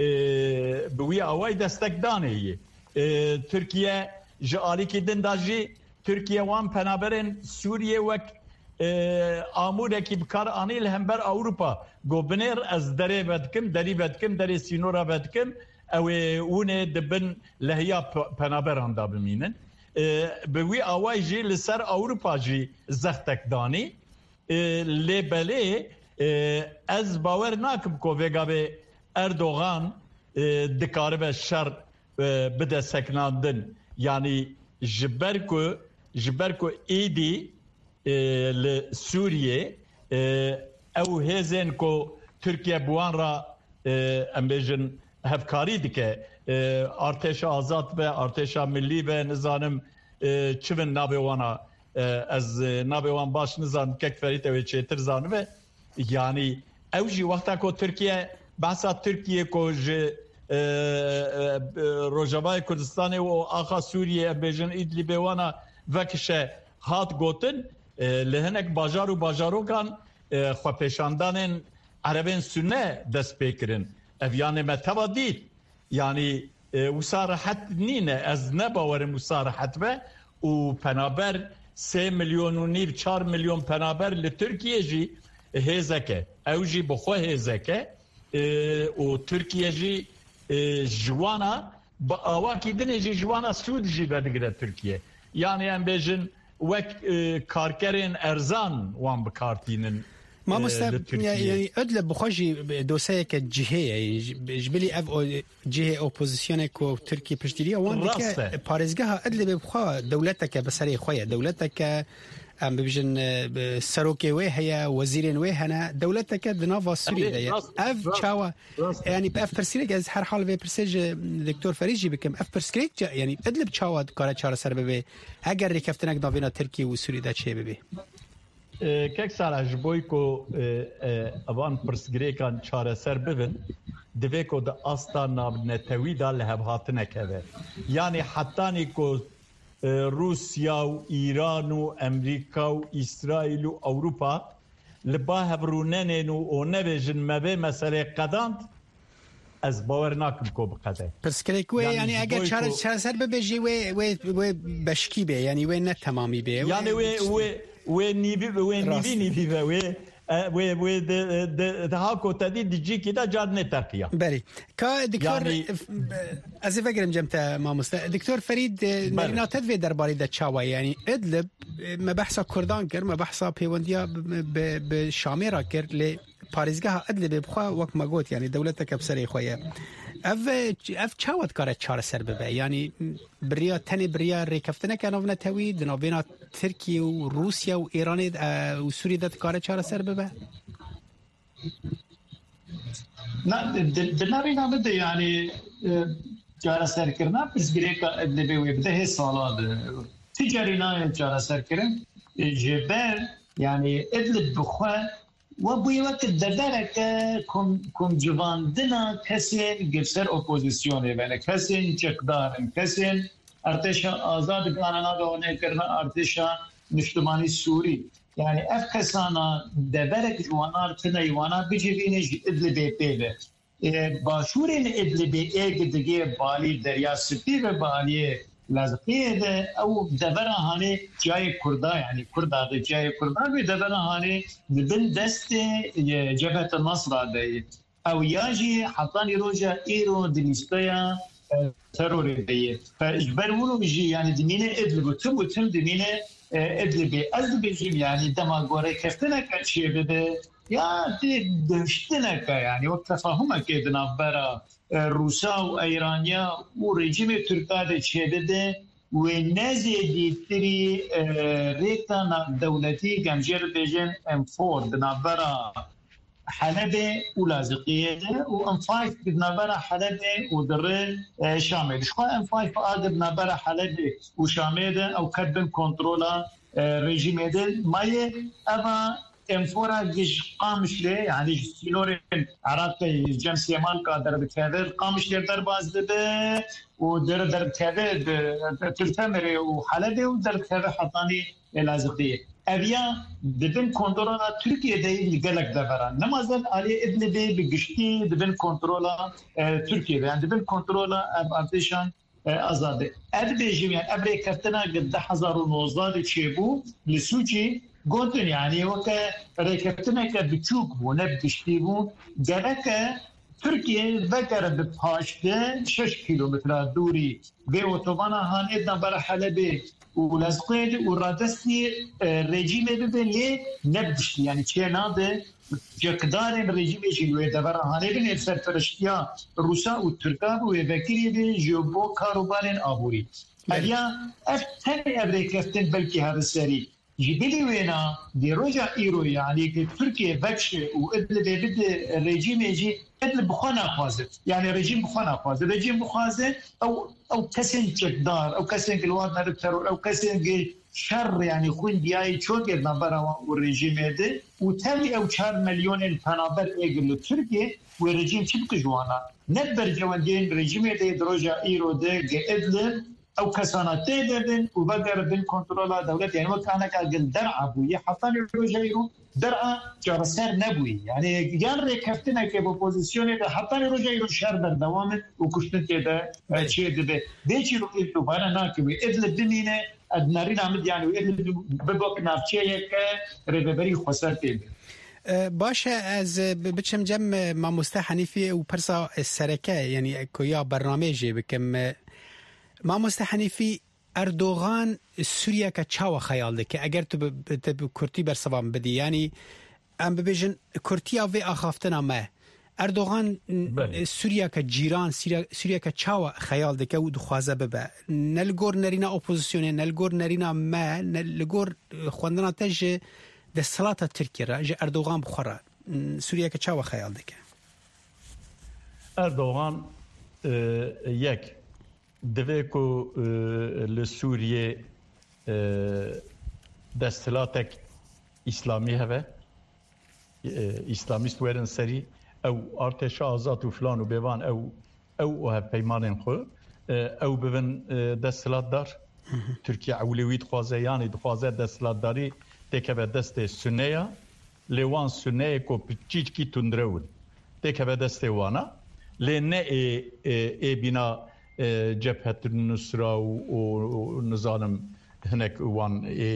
بوی اوای دستک دانه ترکیه جالی که دنداجی ترکیه وان پنابرن سوریه وک آموده که بکار آنیل هم بر اوروپا گوبنر از دری بدکم دری سینورا بدکم او اونه دبن لحیا پنابران دا بمینن بوی آوای جی لسر اوروپا جی زختک دانی لیبله از باور ناکم که وگا به اردوغان دکاره به شر بده سکناندن یعنی جبرکو ایدی لسوریه او هزین که ترکیه بوان را امبیجن هفکاری دکه ارتش آزاد به ارتش ملی به نظانم چون نابوانا از نابوان باش نظام که فریت و چیتر زانه یعنی اوجی وقتا که ترکیه بحثا ترکیه که روجاوای کردستان و آخا سوریه بیجن ایدلی بیوانا وکشه هات گوتن لهنک باجار و باجارو کان خواه پیشاندان عربین سنه دست بکرن اویان متوا دید یعنی وصارحت نینه از نباورم وصارحت به و پنابر 3 میلیون و نیب 4 میلیون پنابر لترکیه جی هزکه او جی بخواه هزکه و ترکیه جی جوانا با آواکی دنه جی جوانا سود جی بدگره ترکیه یعنی هم بیجن وک کارکرین ارزان وان بکارتینن ما مستب يعني ادل بخوجي دوسيه كجهه جبلي اف جهه اوبوزيسيون كو تركي بشتريه وان دك باريزغها ادل بخوا دولتك بسري خويا دولتك ام بيجن سروكي وي هي وزيرين وي هنا دولتك دنافا سوريا اف تشاوا يعني باف برسيلك از هر حال في برسيج دكتور فريجي بكم اف برسكريك يعني ادل بتشاوا كاره چاره سر بي اگر ركفتنك دافينا تركي و سوريا دا چه بي کەک ساڵ ji بۆی کو ئەوان پرسگرێکان چارەسەر ببن divê ku di asta navnetewî da li hevhatinekeve. Yani hettanî ku Rusya û İran û Emerîka û İsraîl û Ewropa li ba hevrûnenên û o nebêjin me vê meselê qedand ez bawer nakim ku biqede. Pirsgirêk wê yani eger çareser bibêjî wê beşkî bê yani wê ne temamî bê. Yani wê nîvî ve wê daha kotadî dijîkî de car neteqiya. Berî. Ka Diktor ez ê vegirim cem te mamoste. Diktor Ferîd nerîna te divê derbarê de çawa yani Idlib me behsa Kurdan kir me behsa pêwendiya bi Şamê kir lê parêzgeha Idlibê bixwe wek me got yani dewleteke bi serê xwe ye. Ev çawa dikare çareser bibe yani biriya tenê biriya rêkeftineke navnetewî di navbêna Tirkiye û Rusya û Îranê û Sûriyê de dikare çareser bibe? Di navêna min de yani çareserkirina pirsgirêka Idlibê wê bi dehê salan de ti carî nayê çareserkirin ji ber yani Idlib bixwe وبوی وقت درداره که کنجواندنا کسی گفسر اپوزیسیونه بینه کسی چکدارن کسی ارتشا آزاد قانونا دونه کرنا ارتشا نشتمانی سوری yani ev kesana deverek juanar tine yuana bicivine Idlib'e peve. Başurin Idlib'e gidege bali derya Spî ve baliye Lazqiye de ev devera hani cayê Kurda yani Kurda de cayê Kurda ve devera hani bin deste Cebhet Nasra de ev ya jî hetanî roja îro di lîsteya terorê de ye. Ber wilo jî yani dimîne Idlib tim dimîne Idlib'e ez dibêjim yani dema gorê keftineke çê bibe ya diştineke yani o tefahumeke di navbera Rusya û İraniya û rejimê Tirkiye de çêbide wê nezêdîtirî rêta dewletî gemjer bêjin M4 di navbera Helepê û Lazikiyê de û M5 di navbera Helepê û di rê Şamê de. Xwe M5 a di navbera Helepê û Şamê de ew ket bin kontrola rejimê de mayê eva امفورا جش قامش له يعني سينور عراق جم سيمان قادر بكذا قامش له در باز ده ودر كذا تلتمر وحلبه ودر كذا حطاني لازقيه ابيا بدن كنترولا تركيا ده يقلق دبرا نمازل علي ادلبي بقشتي بدن كنترولا تركيا يعني بدن كنترولا ارتشان azade ادبيجم يعني ابري كفتنا قد 2019 تشيبو لسوجي گوتن یعنی وقت رکبتنه که بچوک بو نه بگشتی بو گرکه ترکیه وکر به پاشته 6 کیلومتر دوری به اتوبان هانه نبر حلبه و لزقید و رادستی رژیمه ببینی نبگشتی یعنی چه ناده جکدارن رژیمه جلوه دبر هانه بین سرپرشتیا روسا و ترکا و وکیلی بین جوبو کاروبارن آبوری ایا افتنه ابرکفتن بلکی هر سری جبلي وينا دي رجع إيرو يعني تركيا بكش وإدلب بده الرجيم يجي إدلب بخانا خوازه يعني رجيم بخانا خوازه رجيم بخوازه أو كسن تقدار أو كسن كلوات نرتر أو كسن شر يعني خون دياي شوكر نبرة والرجيم هذا وتالي أو 4 مليون الفنابر إيجل تركيا والرجيم تبقى جوانا نبر جواندين رجيم هذا رجع إيرو ده إدلب او کسانات دادن و بگر بین کنترل دولت یعنی وقتی که درع بویه حتی روزایرو درع جرسر نبوی یعنی یان رکفتنه که با پوزیشنی ده حتی روزایرو شر در دوام و کشتن که ده چه ده دیچی رو ایتو بالا ناکوی ادل دمینه ادناری نامد یعنی ادل بباک نافچه که رببری خسر تیده باشه از بچم جم ماموسته حنیفی و پرسا سرکه یعنی کویا برنامه‌ای بکم ماموسته حنیفی اردوغان سوریه که چاو خیال ده که اگر تو کرتی بر سوام بدی یعنی ام ببیجن کرتیا و آخافتنا ما اردوغان سوریه که جیران سوریه که چاو خیال ده که او دخوازه ببه نلگور نرینا اپوزیسیونه نلگور نرینا ما نلگور خواندنا تج ده صلاة ترکیه را جه اردوغان بخوره سوریه که چاو خیال ده که اردوغان یک دوی که لسوریه دستلاتک اسلامی هوا اسلامیست ورن سری او ارتش آزاد و فلان و بیوان او پیمان خو او ببن دستلات دار ترکیه اولویت خوازه یعنی خوازه دستلات داری تکه به دست سنه لیوان سنه کو چیچ کی تندرون تکه به دست وانا لنه ای بنا جبهه النصره و نظام هناك وان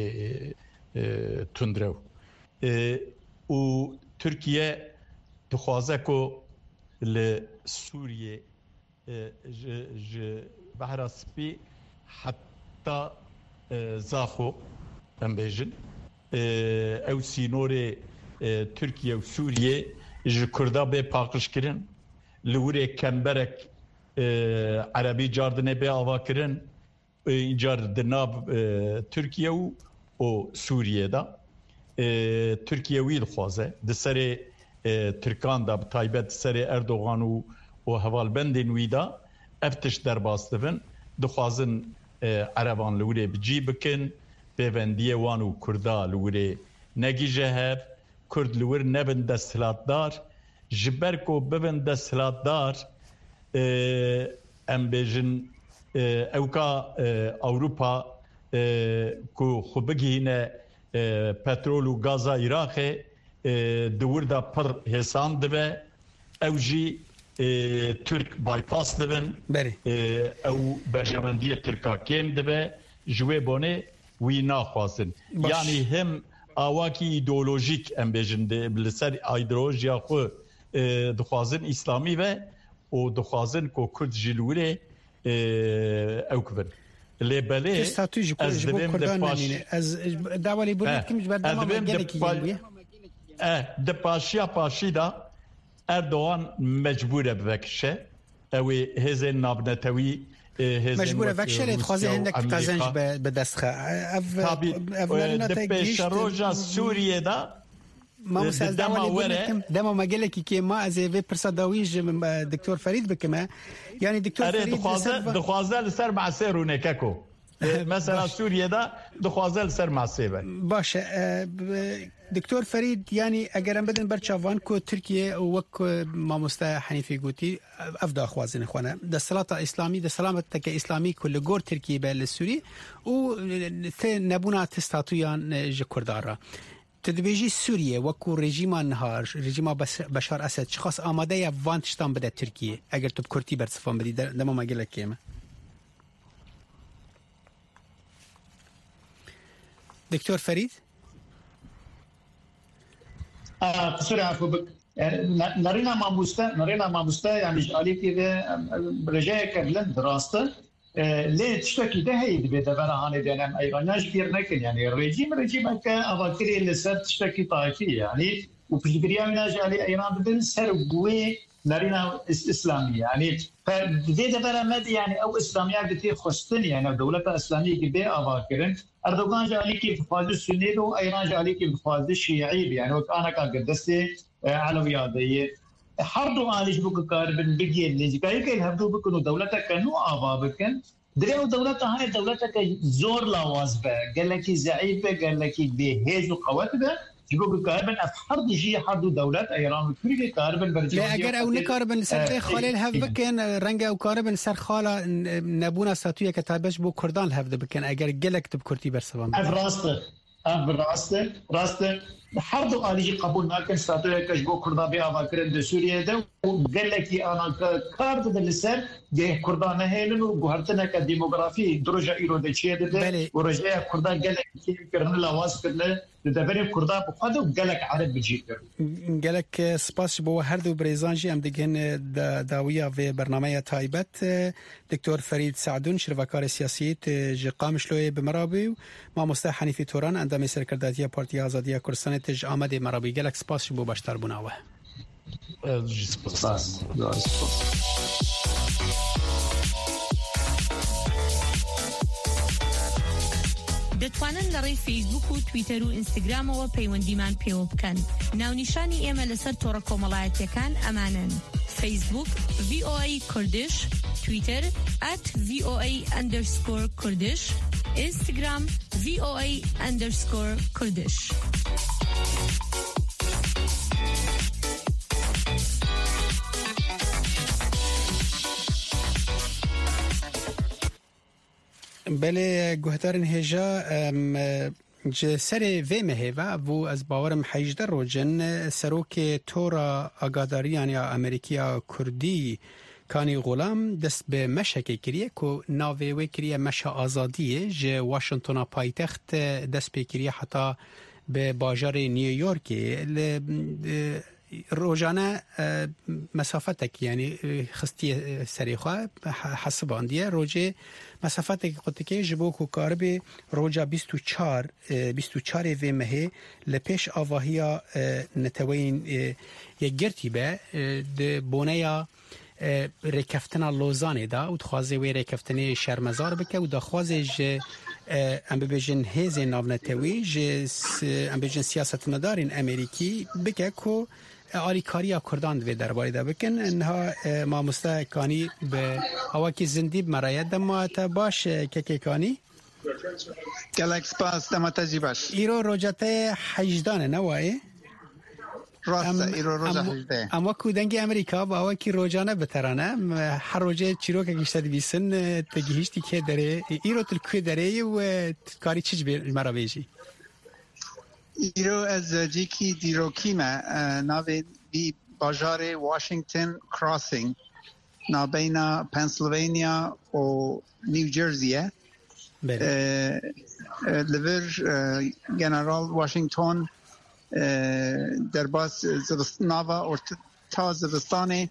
تندرو و تركيا تخوازه كو لسوريا بحر سبي حتى زاخو امبيجن او سينوري تركيا وسوريا كردا بي باقش كرن لوري كمبرك عربي جاردنه بي آوا كرن جار دناب تركيا و سوريا دا تركيا ويل خوازه دسري تركان دا بتايبت سري اردوغان و هوال بندن ويدا افتش درباستفن دخوازن عربان لوري بجي بكن بيفنديه وانو كردا لوري نگي جهب كرد لور نبن دستلات دار جبركو ببن دستلات دار ام بيجن اوكا اوروبا كو خبگينه petrol و gaza Irak'e دوردا پر حسان دبه او جي ترك بايباس دبن او بجمندية تركا كيم دبه جوه بونه وي ناخوازن يعني هم اواكي ايديولوجيك ام بيجن بلسر ايديولوجيا خو دخوازن اسلامي و و دخوازن كو كرد جلوله او كبن لبله از دبم از داولی بود که مش بعد ما گلکی پاشی دا اردوغان مجبوره بکشه او هزن نابنتوی مجبوره بکشه لتخوازه هندک قزنج به دستخه دپیش روژا سوریه دا ما مساعد دما مجلكي كي ما ازي في برسا داويج دكتور فريد بكما يعني دكتور فريد دخوازه لسر مع سير ونكاكو مثلا سوريا دا دخوازه لسر مع سير باشه دكتور فريد يعني اگر بدن برچاوان کو ترکیه وک ما مستا حنیفی گوتی افدا خوازن اخوانا د صلاه اسلامي د سلامت ک اسلامي کل گور ترکیه بل سوری او نبونا تستاتویان ج کردارا تدبیجی سوریه وکو رژیم نهار رژیم بشار اسد شخص آماده یا وانتشتان بده ترکیه اگر تو کرتی برصفان بدی دما ما گله کیمه دكتور فريد قصور عفو بك نرينا ما مستا يعني جالي كده رجاء كبلن دراسته ليه تشتكي ده هي بدبر عن دينام ايراناش كثير نكن يعني الرجيم كافاكري اللي صار تشتكي طائفيه يعني وبجبريا من على ايران بدن سرقوي نرينا اسلاميه يعني فدي دبر مد يعني او اسلاميه كثير خصتن يعني دوله اسلاميه كبي افاكرن اردوغان جالي كيف فاز السني وايران جالي كيف فاز الشيعي يعني انا كقدستي علويات حردو آلش بك كاربن بيجي اللي كاي كاي هردو بكنو دولتك كانوا آبابكن دريو دولتها هاي دولتك زور لاواز به قال لك زعيف قال لك بهيج وقوات به يقول كاربن أفحرد شيء حردو دولة إيران وكل كاربن برجع لا أجر أو نكاربن سر خالل هف بكن رنجا أو كاربن سر خاله نبونا ساتوية كتابش بو كردان هف بكن أجر جلك تبكرتي برسبام راسته حردو آليجي قبول ناكن ساتوية كشبو كردان بيعوا كرد سوريا ده وقال لك أنا كارد دلسر جه كردان هيلن وجهرتنا كديموغرافي درجة إيرو دشية ده ورجع كردان قال لك كيف كرنا لواس كرنا دبري كردان بخدو قال لك عرب بجيكر قال لك سباس بو هردو بريزانجي أم دقين داوية في برنامج تايبت دكتور فريد سعدون شرفكار سياسي قام شلوي بمرابي ما مستحني في توران عندما سركرداتية بارتي آزادية كردستان تج آمد مرابي قال لك سباس بو باشتر بناوه سپاس. دەتوانن لە ڕێی فیسبوک و تویتەر و ئینستاگرامەوە پەیوەندیمان پێوە بکەن. ناونیشانی ئێمە لەسەر تۆڕە کۆمەڵایەتیەکان ئەمانن: فیسبوک VOA کوردش، تویتەر @VOA_کوردش، ئینستاگرام VOA_کوردش. بله گوهدارن هجا سر وی مهیوه و از باورم 18 روزن سروک تورا آگاداریان یا امریکیا کردی کانی غلام دست به مشک کریه که ناوی وی کریه مش آزادیه جه واشنطن پایتخت دست به کریه حتی به باجار نیویورک روزانه مسافتك يعني خستي سريخه حسب دیه روزه مسافتك قطكي جبوك وكاربي روجا 24 في مه لپیش آواهیا نتوين يگرتي به د بونيا رکفتنا لوزانه دا و تخوازه وی رکفتنه شرمزار بکه و دا خوازه ام ببیجن هیز ناونتوی ام ببیجن سیاست مدارین امریکی بکه که آلیکاریا کردان دوی درباره دا بکن انها ما مستحکانی به هواکی زندی مرایت دما تا باش که کانی گلک سپاس دما تجی باش ایرو روجته 18 نوائه راست ایرو روزه 18 اما کودنگی امریکا با هواکی روزانه بترانه هر روزه چیرو که گشتد بیسن تگیهشتی که داره ایرو تلکوی داره و کاری چیز مرا بیجی ایرو از جیکی دیروکیمه ناوی بی باجار واشنگتن کراسینگ نابینا پنسلوانیا و نیو جرزیه لور جنرال واشنگتن در باز ناوا و تا زبستان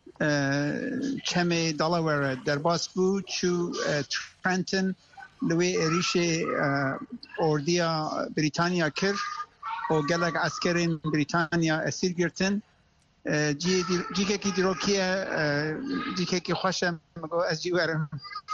چم دلاویر در باز بود چو ترنتن لوی ریش اردیا بریتانیا کر و گلک عسکرین بریتانیا اسیر گرتن جیکه کی دروکیه جیکه کی خوشم مگو از جیورم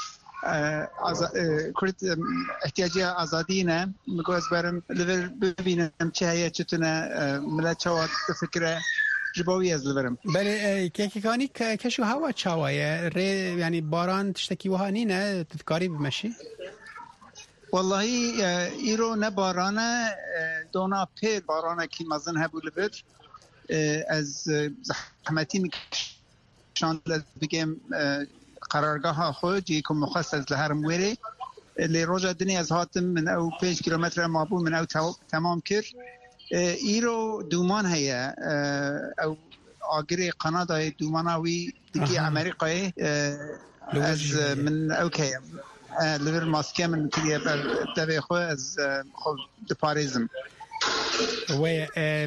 کرد احتیاجی آزادی نه مگو از برم لور ببینم چه هیه چطونه ملت چواد فکره جبوی از لورم بله که کانی کشو هوا چاوایه ری یعنی باران تشتکی وها نینه تذکاری بمشی والله ایرو نه بارانه دونا پیر بارانه کی مزن هبو لور از زحمتی میکشان بگم قرارگاه خود یکم مخصص لهرم ویره لی روزا دنی از هاتم من او 5 کیلومتر مابو من او تمام کرد ایرو دومان هیا او آگری قنادای دوماناوی دیگه امریکای از من اوکی لور ماسکه من تیه بر دوی خو از خود دپاریزم و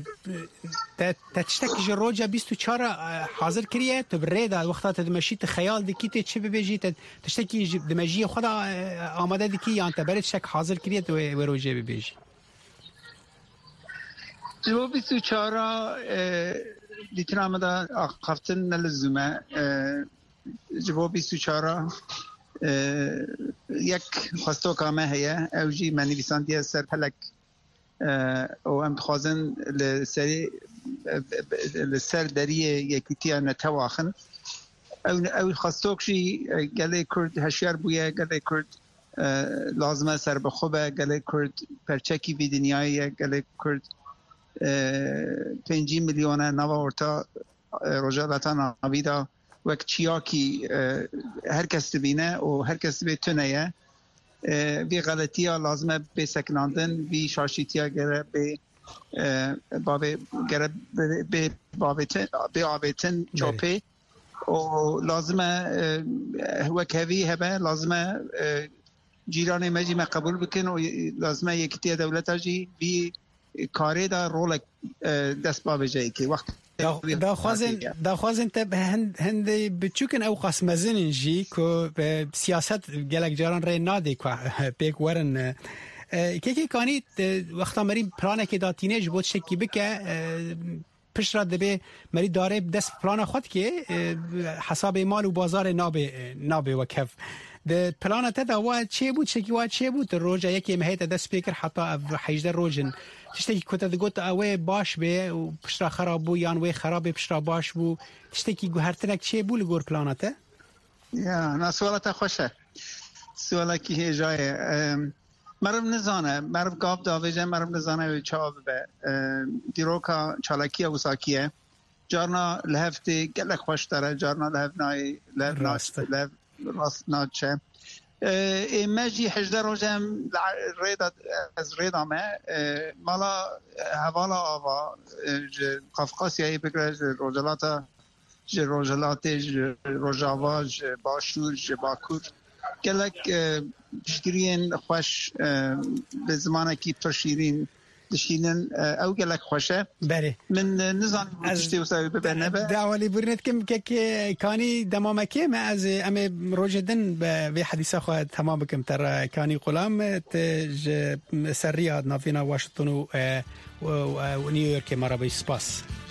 تشتكي جروجا 24 حاضر كريه تبريد وقتات دمشيت خيال دكيت تشي بيجي تشتكي دمجيه خدا آماده دكي انت بريد شك حاضر كريه وروجه بيجي جو 24 دیترام دا خفتن نلزمه جو 24 یک خواستو کامه هیا اوجی منویساندی سر پلک و ام خوازن لسر دریه یکیتیا نتواخن او خواستوکشی گله کرد هشیار بویه گله کرد لازمه سر بخوبه گله کرد پرچکی بی دنیایی گله کرد 5 میلیون نوا ورتا رجالتا نویدا وقت چیاکی هر کس بینه و هر کس بیتونه بی غلطی‌ها لازمه به سکناندن بی شاشیتی‌ها گره به آبیتن چوپی و لازمه وکهوی هبه لازمه جیران مجیمه قبول بکن و لازمه یکیتی دولتا جی بی کاری دا رول دست بابه جایی که وقت دا خوازن تب هند بچوکن او قسم زنن جی که سیاست گلک جاران ری ناده که پیک ورن که کانی وقتا مری پلانه که دا تینیج بود شکی بکه پش را دبه مری داره دست پلان خود که حساب مال و بازار نابه و کف د پلانته دا واد چه بود شکی واد چه بود روزا یکی مهیت دست پیکر حتی 18 روزن تشتكي كنت تقول اوي باش به و پشرا خراب بو یان وی خراب پشرا باش بو تشتكي گوهرتنك چه بو لگور پلانته یا نه سوالات خوشه سوالا کی جای مرم نزانه مرم قاب داویجه مرم نزانه چاب به دیروکا چالاکیه و ساکیه جارنا لهفتی گلک خوش داره جارنا لهفنای راست ناچه مجی 18 روزم از ریدامه مالا حوالا آوا قفقاسیایی بگره روجلات روجاوا باشور باکور گلک شکرین خوش به زمانه کی پرشیرین دشینن او گلک خوشه بله من نزان پشتی وسایل ببینه دعوالی برنت که کانی دمامکی ما از ام روجدن به حدیث خواهد تمام بکم تر کانی غلام سریاد نافینا واشنطن و نیویورک مرا به سپاس